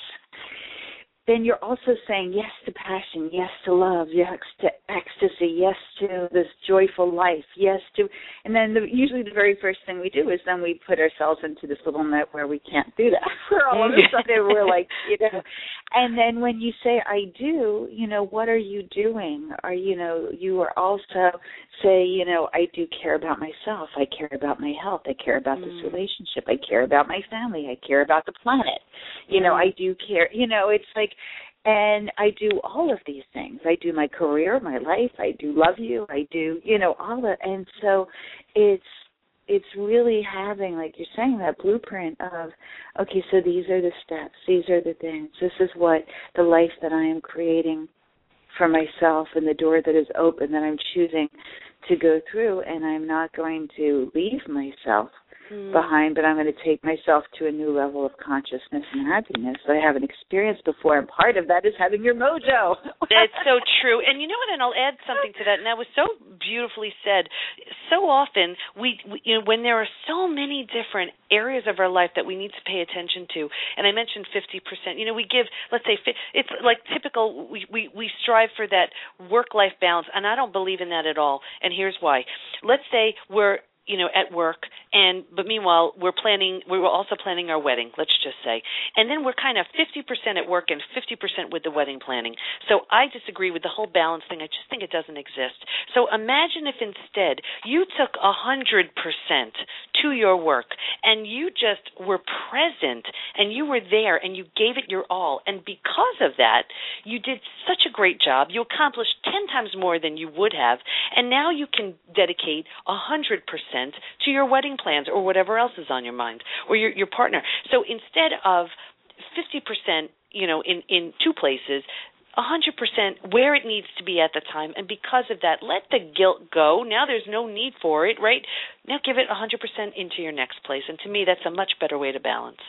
then you're also saying yes to passion, yes to love, yes to ecstasy, yes to this joyful life, yes to, and then the, usually the very first thing we do is then we put ourselves into this little net where we can't do that. For all of a sudden we're like, you know, and then when you say I do, you know, what are you doing? Are, you know, you are also say, you know, I do care about myself. I care about my health. I care about mm. this relationship. I care about my family. I care about the planet. You mm. know, I do care, you know, it's like, and I do all of these things. I do my career, my life. I do love you. I do, you know, all of, and so it's it's really having, like you're saying, that blueprint of, okay, so these are the steps. These are the things. This is what the life that I am creating for myself and the door that is open that I'm choosing to go through, and I'm not going to leave myself mm. behind, but I'm going to take myself to a new level of consciousness and happiness that I haven't experienced before, and part of that is having your mojo. That's so true. And you know what, and I'll add something to that, and that was so beautifully said. So often, we, we you know, when there are so many different areas of our life that we need to pay attention to, and I mentioned fifty percent, you know, we give, let's say, it's like typical, we, we, we strive for that work-life balance, and I don't believe in that at all, and here's why. Let's say we're, you know, at work, and but meanwhile we're planning, we were also planning our wedding, let's just say, and then we're kind of fifty percent at work and fifty percent with the wedding planning. So I disagree with the whole balance thing. I just think it doesn't exist. So imagine if instead you took one hundred percent to your work and you just were present and you were there and you gave it your all, and because of that you did such a great job. You accomplished ten times more than you would have, and now you can dedicate one hundred percent to your wedding plans or whatever else is on your mind, or your, your partner. So instead of fifty percent, you know, in, in two places, one hundred percent where it needs to be at the time, and because of that, let the guilt go. Now there's no need for it, right? Now give it one hundred percent into your next place, and to me that's a much better way to balance.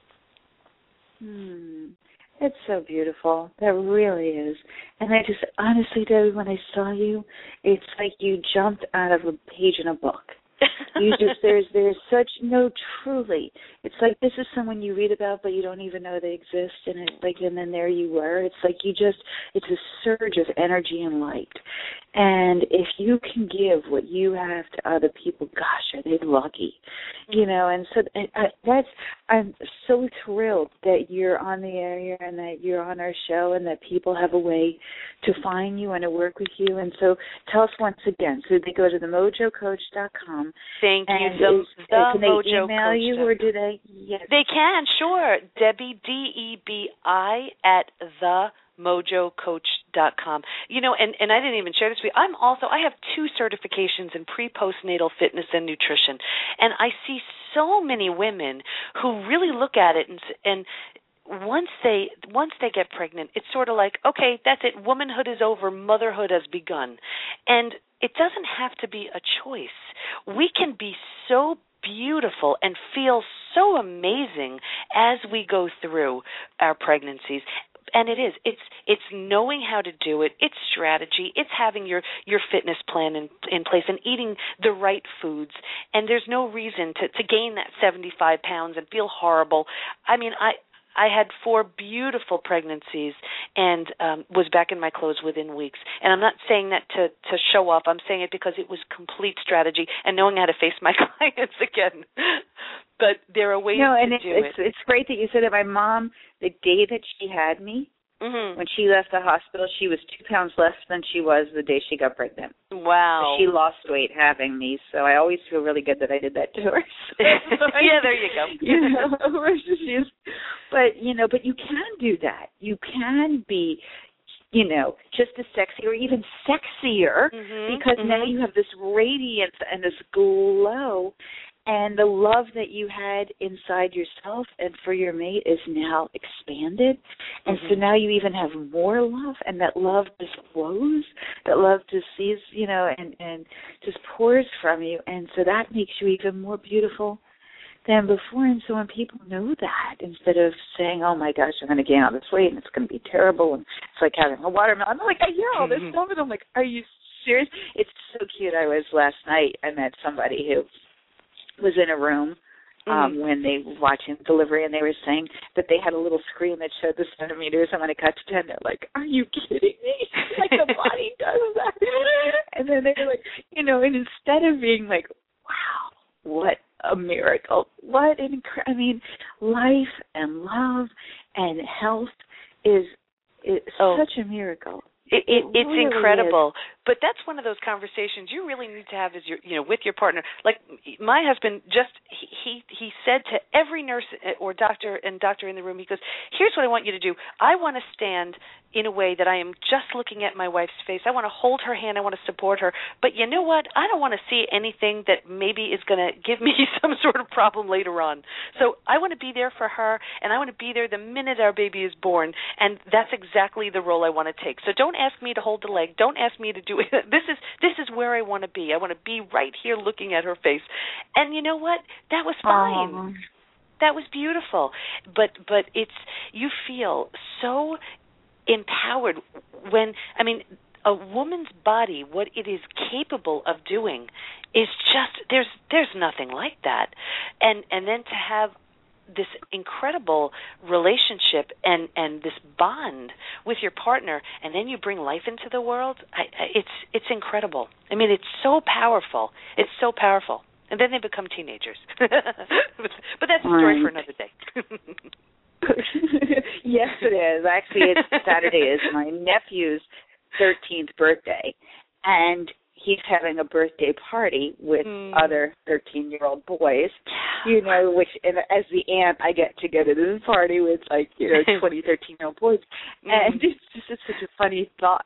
Hmm. It's so beautiful. That really is. And I just, honestly, Debbie, when I saw you, it's like you jumped out of a page in a book. You just, there's there's such, no, truly. It's like this is someone you read about, but you don't even know they exist. And it's like, and then there you were. It's like you just, it's a surge of energy and light. And if you can give what you have to other people, gosh, are they lucky? You know, and so and I, that's, I'm so thrilled that you're on the air here and that you're on our show and that people have a way to find you and to work with you. And so tell us once again, so they go to the mojo coach dot com. Thank and you. The, is, the can they email you or do they? Yes. They can, sure. Debbie, D E B I, at the mojo coach dot com. You know, and, and I didn't even share this with you. I'm also, I have two certifications in pre-postnatal fitness and nutrition. And I see so many women who really look at it and, and once they once they get pregnant, it's sort of like, okay, that's it. Womanhood is over. Motherhood has begun. And it doesn't have to be a choice. We can be so beautiful and feel so amazing as we go through our pregnancies. And it is. It's it's knowing how to do it. It's strategy. It's having your, your fitness plan in, in place and eating the right foods. And there's no reason to, to gain that seventy-five pounds and feel horrible. I mean, I I had four beautiful pregnancies and um, was back in my clothes within weeks. And I'm not saying that to, to show off. I'm saying it because it was complete strategy and knowing how to face my clients again. But there are ways no, and to it's, do it's, it. It's great that you said that. My mom, the day that she had me, mm-hmm. when she left the hospital, she was two pounds less than she was the day she got pregnant. Wow. She lost weight having me, so I always feel really good that I did that to her. So, yeah, there you go. You know, she's, but, you know, but you can do that. You can be you know, just as sexy or even sexier mm-hmm, because mm-hmm. now you have this radiance and this glow, and the love that you had inside yourself and for your mate is now expanded. And mm-hmm. so now you even have more love, and that love just flows, that love just sees, you know, and, and just pours from you. And so that makes you even more beautiful than before. And so when people know that, instead of saying, oh my gosh, I'm going to gain all this weight and it's going to be terrible and it's like having a watermelon, I'm like, I hear all this stuff and I'm like, are you serious? It's so cute. I was last night, I met somebody who was in a room um, mm-hmm. when they were watching delivery, and they were saying that they had a little screen that showed the centimeters, and when it got to ten, they're like, are you kidding me? Like, the body does that. And then they were like, you know, and instead of being like, wow, what a miracle, what an incredible, I mean, life and love and health is, is oh. such a miracle. It, it, it it's really incredible, is. But that's one of those conversations you really need to have as your, you know, with your partner. Like my husband, just he he, he said to every nurse or doctor and doctor in the room, he goes, "Here's what I want you to do. I want to stand in a way that I am just looking at my wife's face. I want to hold her hand. I want to support her. But you know what? I don't want to see anything that maybe is going to give me some sort of problem later on. So I want to be there for her, and I want to be there the minute our baby is born. And that's exactly the role I want to take. So don't ask me to hold the leg. Don't ask me to do it. This is this is where I want to be. I want to be right here looking at her face." And you know what? That was fine. Aww. That was beautiful. But but it's you feel so empowered when, I mean, a woman's body, what it is capable of doing is just, there's there's nothing like that. And and then to have this incredible relationship and, and this bond with your partner, and then you bring life into the world, I, I, it's it's incredible. I mean, it's so powerful. It's so powerful. And then they become teenagers. but, but that's a story right. for another day. Yes, it is. Actually, it's Saturday is my nephew's thirteenth birthday, and he's having a birthday party with mm. other thirteen-year-old boys, you know, which and as the aunt, I get to go to this party with, like, you know, twenty, thirteen-year-old boys. Mm. And it's just it's such a funny thought.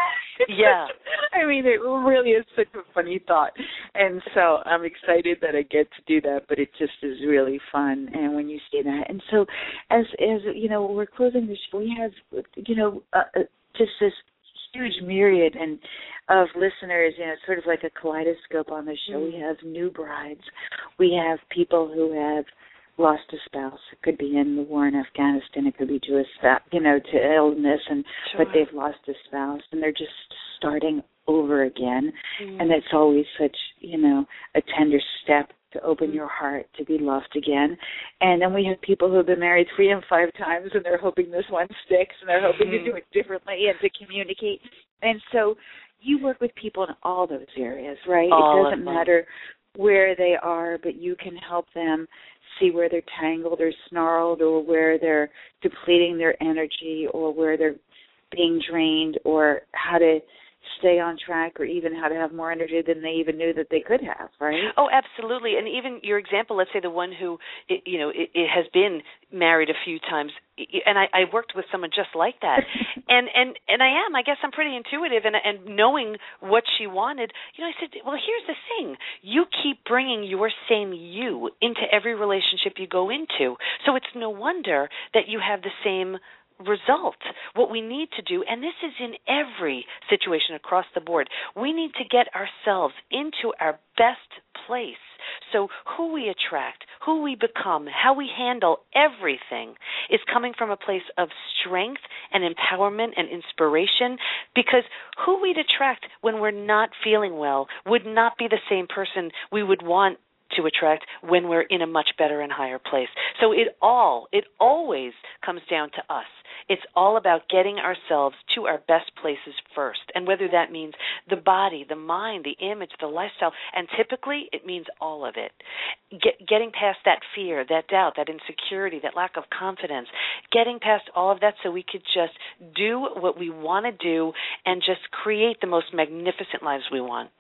Yeah. I mean, it really is such a funny thought. And so I'm excited that I get to do that, but it just is really fun. And when you see that. And so as, as you know, we're closing the show, we have, you know, uh, just this huge myriad and of listeners, you know, sort of like a kaleidoscope on the show. Mm. We have new brides. We have people who have lost a spouse. It could be in the war in Afghanistan. It could be to a spouse, you know, to illness, and sure. but they've lost a spouse, and they're just starting over again. Mm. And it's always such, you know, a tender step to open mm. your heart to be loved again. And then we have people who have been married three and five times, and they're hoping this one sticks, and they're hoping mm. to do it differently and to communicate. And so you work with people in all those areas, right? All it doesn't matter where they are, but you can help them see where they're tangled or snarled, or where they're depleting their energy, or where they're being drained, or how to stay on track, or even how to have more energy than they even knew that they could have, right? Oh, absolutely. And even your example, let's say the one who, you know, it, it has been married a few times, and I, I worked with someone just like that. and, and and I am, I guess I'm pretty intuitive, and and knowing what she wanted, you know, I said, well, here's the thing. You keep bringing your same you into every relationship you go into. So it's no wonder that you have the same result. What we need to do, and this is in every situation across the board, we need to get ourselves into our best place. So who we attract, who we become, how we handle everything is coming from a place of strength and empowerment and inspiration, because who we'd attract when we're not feeling well would not be the same person we would want to attract when we're in a much better and higher place. So it all, it always comes down to us. It's all about getting ourselves to our best places first, and whether that means the body, the mind, the image, the lifestyle, and typically it means all of it. Get, getting past that fear, that doubt, that insecurity, that lack of confidence, getting past all of that so we could just do what we want to do and just create the most magnificent lives we want.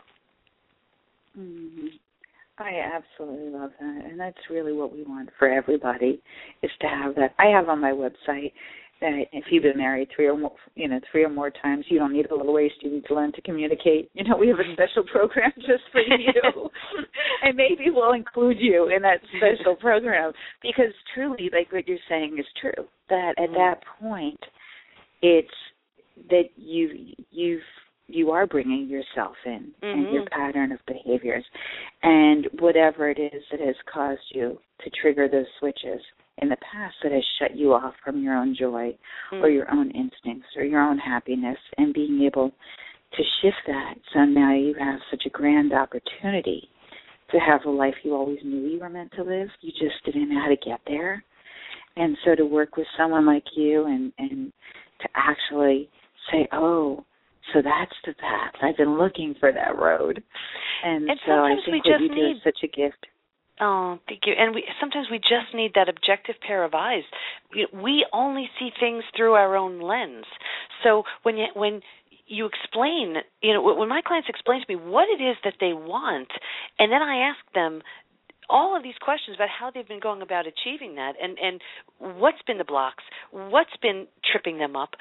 Mm-hmm. I absolutely love that, and that's really what we want for everybody, is to have that. I have on my website that if you've been married three or more, you know, three or more times, you don't need a little waist. You need to learn to communicate. You know, we have a special program just for you, and maybe we'll include you in that special program, because truly, like what you're saying is true. That at that point, it's that you you've you are bringing yourself in mm-hmm. and your pattern of behaviors, and whatever it is that has caused you to trigger those switches in the past that has shut you off from your own joy mm. or your own instincts or your own happiness, and being able to shift that. So now you have such a grand opportunity to have a life you always knew you were meant to live. You just didn't know how to get there. And so to work with someone like you and, and to actually say, oh, so that's the path. I've been looking for that road. And, and so I think what you need... do is such a gift. Oh, thank you. And we sometimes we just need that objective pair of eyes. We, we only see things through our own lens. So when you when you explain, you know, when my clients explain to me what it is that they want, and then I ask them all of these questions about how they've been going about achieving that, and, and what's been the blocks, what's been tripping them up,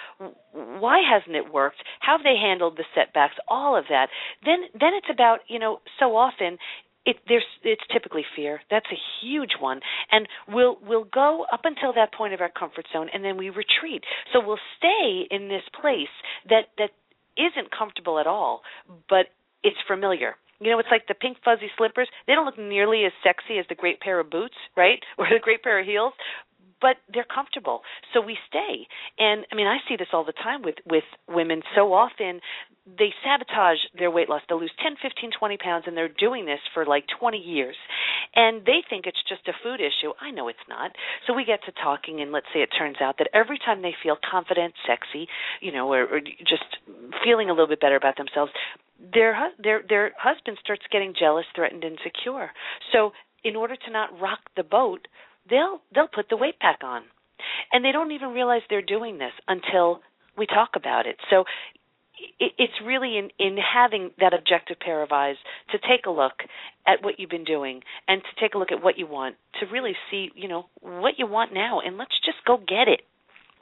why hasn't it worked, how have they handled the setbacks, all of that. Then then it's about, you know, so often It, there's, it's typically fear. That's a huge one. And we'll we'll go up until that point of our comfort zone, and then we retreat. So we'll stay in this place that, that isn't comfortable at all, but it's familiar. You know, it's like the pink fuzzy slippers. They don't look nearly as sexy as the great pair of boots, right, or the great pair of heels, but they're comfortable. So we stay. And, I mean, I see this all the time with, with women. So often they sabotage their weight loss. They'll lose ten, fifteen, twenty pounds, and they're doing this for like twenty years. And they think it's just a food issue. I know it's not. So we get to talking, and let's say it turns out that every time they feel confident, sexy, you know, or, or just feeling a little bit better about themselves, their their their husband starts getting jealous, threatened, insecure. So in order to not rock the boat, they'll they'll put the weight back on. And they don't even realize they're doing this until we talk about it. So it's really in, in having that objective pair of eyes to take a look at what you've been doing and to take a look at what you want, to really see, you know, what you want now, and let's just go get it.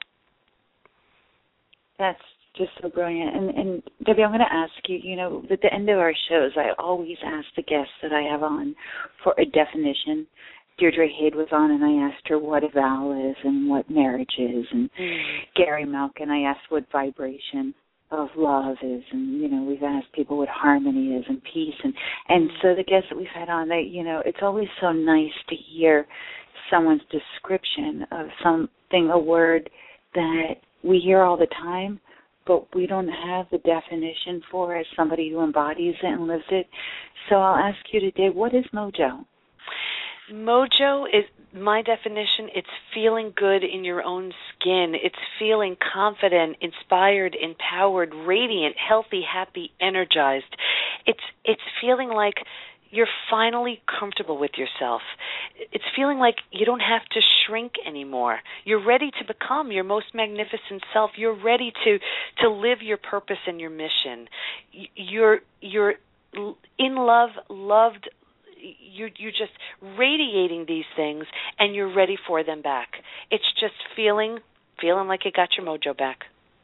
That's just so brilliant. And, and Debbie, I'm going to ask you, you know, at the end of our shows, I always ask the guests that I have on for a definition. Deirdre Haid was on, and I asked her what a vow is and what marriage is, and mm. Gary Malkin, I asked what vibration of love is, and, you know, we've asked people what harmony is and peace, and, and so the guests that we've had on, they, you know, it's always so nice to hear someone's description of something, a word that we hear all the time, but we don't have the definition for as somebody who embodies it and lives it. So I'll ask you today, what is mojo? Mojo is my definition. It's feeling good in your own skin. It's feeling confident, inspired, empowered, radiant, healthy, happy, energized. It's it's feeling like you're finally comfortable with yourself. It's feeling like you don't have to shrink anymore. You're ready to become your most magnificent self. You're ready to to live your purpose and your mission. You're you're in love, loved. You're, you're just radiating these things, and you're ready for them back. It's just feeling feeling like you got your mojo back.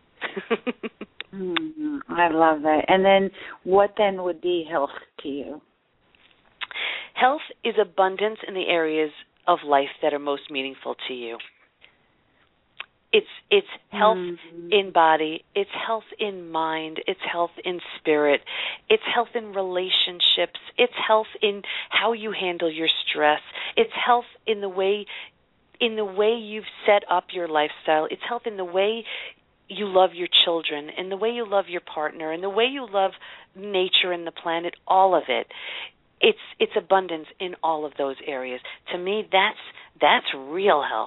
mm, I love that. And then what then would be health to you? Health is abundance in the areas of life that are most meaningful to you. It's it's health mm-hmm. in body, it's health in mind, it's health in spirit, it's health in relationships, it's health in how you handle your stress, it's health in the way in the way you've set up your lifestyle, it's health in the way you love your children, and the way you love your partner, and the way you love nature and the planet, all of it. It's it's abundance in all of those areas. To me, that's that's real health.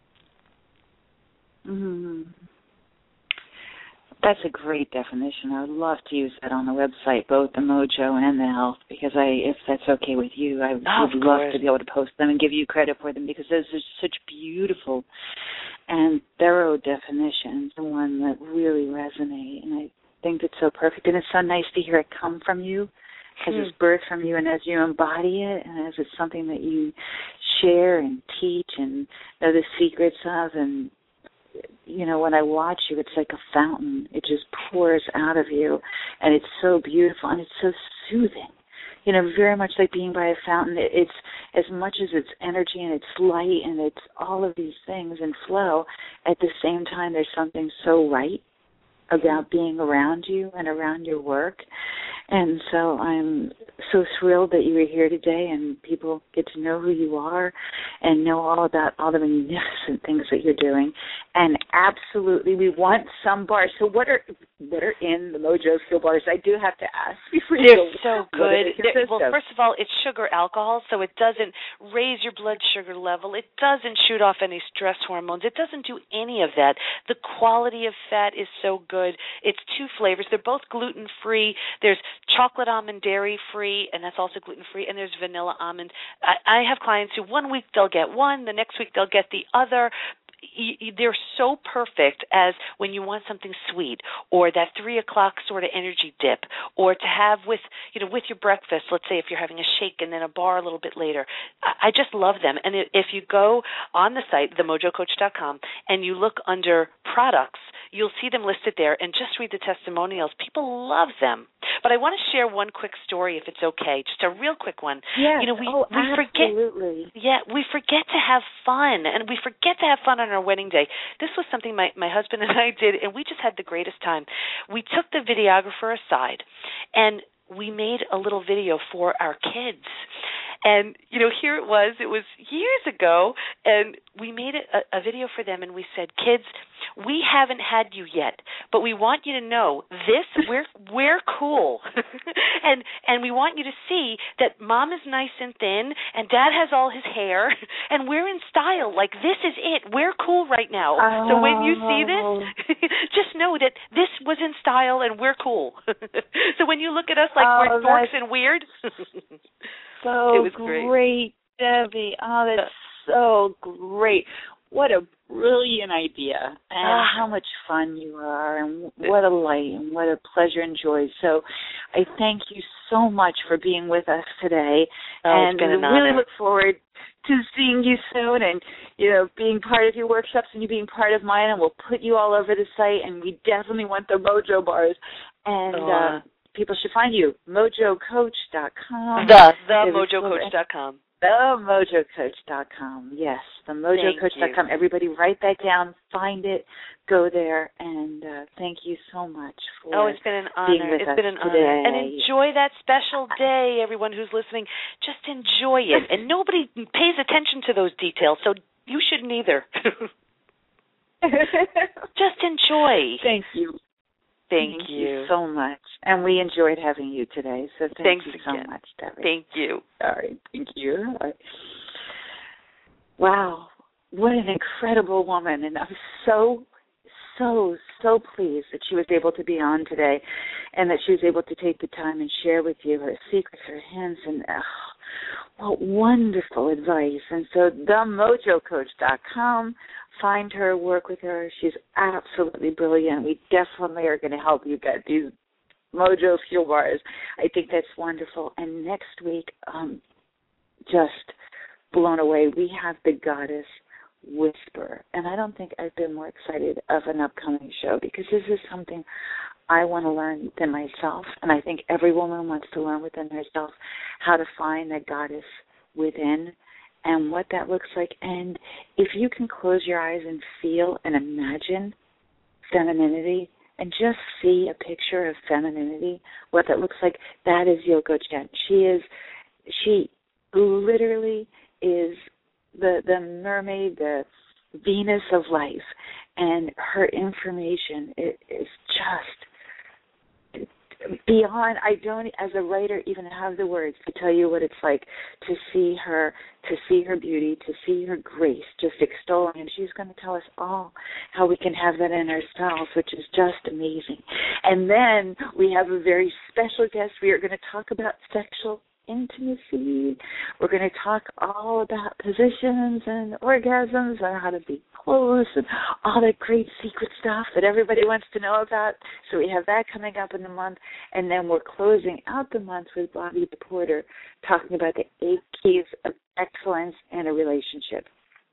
Mm-hmm. That's a great definition. I would love to use that on the website, both the mojo and the health, because I, if that's okay with you, I oh, would love to be able to post them and give you credit for them, because those are such beautiful and thorough definitions, the one that really resonate. And I think it's so perfect, and it's so nice to hear it come from you, as it's birthed from you, and as you embody it, and as it's something that you share and teach and know the secrets of, and you know, when I watch you, it's like a fountain. It just pours out of you, and it's so beautiful, and it's so soothing. You know, very much like being by a fountain. It's as much as it's energy and it's light and it's all of these things and flow. At the same time, there's something so right about being around you and around your work. And so I'm so thrilled that you were here today and people get to know who you are and know all about all the magnificent things that you're doing. And absolutely, we want some bars. So what are what are in the Mojo Fuel bars? I do have to ask before you They're go, so good. They're, well, first of all, it's sugar alcohol, so it doesn't raise your blood sugar level. It doesn't shoot off any stress hormones. It doesn't do any of that. The quality of fat is so good. It's two flavors. They're both gluten-free. There's chocolate almond dairy free, and that's also gluten free, and there's vanilla almond. I, I have clients who one week they'll get one, the next week they'll get the other. They're so perfect as when you want something sweet, or that three o'clock sort of energy dip, or to have with you know with your breakfast. Let's say if you're having a shake and then a bar a little bit later. I just love them. And if you go on the site, the mojo coach dot com, and you look under products, you'll see them listed there. And just read the testimonials. People love them. But I want to share one quick story, if it's okay, just a real quick one. Yes. You know, we oh, we absolutely. forget. Yeah, we forget to have fun, and we forget to have fun on our wedding day. This was something my my husband and I did, and we just had the greatest time. We took the videographer aside, and we made a little video for our kids. And, you know, here it was. It was years ago, and we made a, a video for them, and we said, kids, we haven't had you yet, but we want you to know this, we're we're cool. and and we want you to see that Mom is nice and thin, and Dad has all his hair, and we're in style. Like, this is it. We're cool right now. Oh. So when you see this, just know that this was in style, and we're cool. So when you look at us like oh, we're dorks and weird... So it was great, great, Debbie. Oh, that's so great. What a brilliant idea. And uh, how much fun you are, and what a light, and what a pleasure and joy. So I thank you so much for being with us today. Oh, and it's been an we honor. really look forward to seeing you soon, and, you know, being part of your workshops and you being part of mine, and we'll put you all over the site, and we definitely want the Mojo bars. And, oh, uh, people should find you, mojo coach dot com. The, the mojo coach dot com. The mojo coach dot com, yes, the mojo coach dot com. Everybody write that down, find it, go there, and uh, thank you so much for Oh, it's been an honor. being with it's us been an today. honor. And enjoy that special day, everyone who's listening. Just enjoy it. And nobody pays attention to those details, so you shouldn't either. Just enjoy. Thank you. Thank, Thank you. you so much. And we enjoyed having you today, so thank Thanks you again. so much, Debbie. Thank you. All right, thank you. All right. Wow, what an incredible woman. And I'm so, so, so pleased that she was able to be on today and that she was able to take the time and share with you her secrets, her hints, and oh, what wonderful advice. And so the mojo coach dot com. Find her, work with her. She's absolutely brilliant. We definitely are going to help you get these Mojo Fuel bars. I think that's wonderful. And next week, um, just blown away, we have the Goddess Whisperer. And I don't think I've been more excited of an upcoming show because this is something I want to learn within myself. And I think every woman wants to learn within herself how to find that goddess within and what that looks like. And if you can close your eyes and feel and imagine femininity and just see a picture of femininity, what that looks like, that is Yoko Chen. She is, she literally is the the mermaid, the Venus of life. And her information is, is just beyond, I don't, as a writer, even have the words to tell you what it's like to see her, to see her beauty, to see her grace, just extolling. And she's going to tell us all how we can have that in ourselves, which is just amazing. And then we have a very special guest. We are going to talk about sexual intimacy. We're going to talk all about positions and orgasms and how to be close and all that great secret stuff that everybody wants to know about. So we have that coming up in the month. And then we're closing out the month with Bobby Porter talking about the eight keys of excellence in a relationship.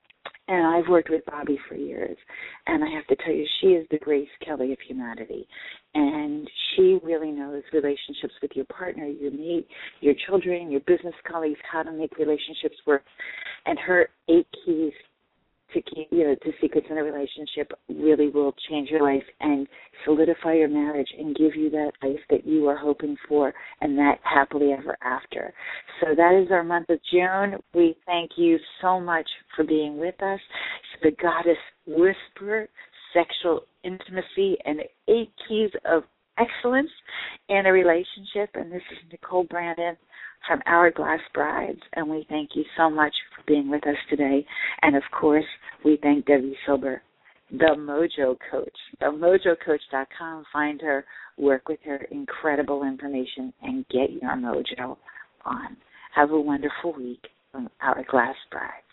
And I've worked with Bobby for years, and I have to tell you, she is the Grace Kelly of humanity. And she really knows relationships with your partner, your mate, your children, your business colleagues, how to make relationships work. And her eight keys to keep, you know, to secrets in a relationship really will change your life and solidify your marriage and give you that life that you are hoping for and that happily ever after. So that is our month of June. We thank you so much for being with us. The Goddess Whisperer, sexual intimacy, and eight keys of excellence in a relationship. And this is Nicole Brandon from Hourglass Brides, and we thank you so much for being with us today. And, of course, we thank Debbie Silber, the Mojo Coach, the mojo coach dot com. Find her, work with her, incredible information, and get your mojo on. Have a wonderful week from Hourglass Brides.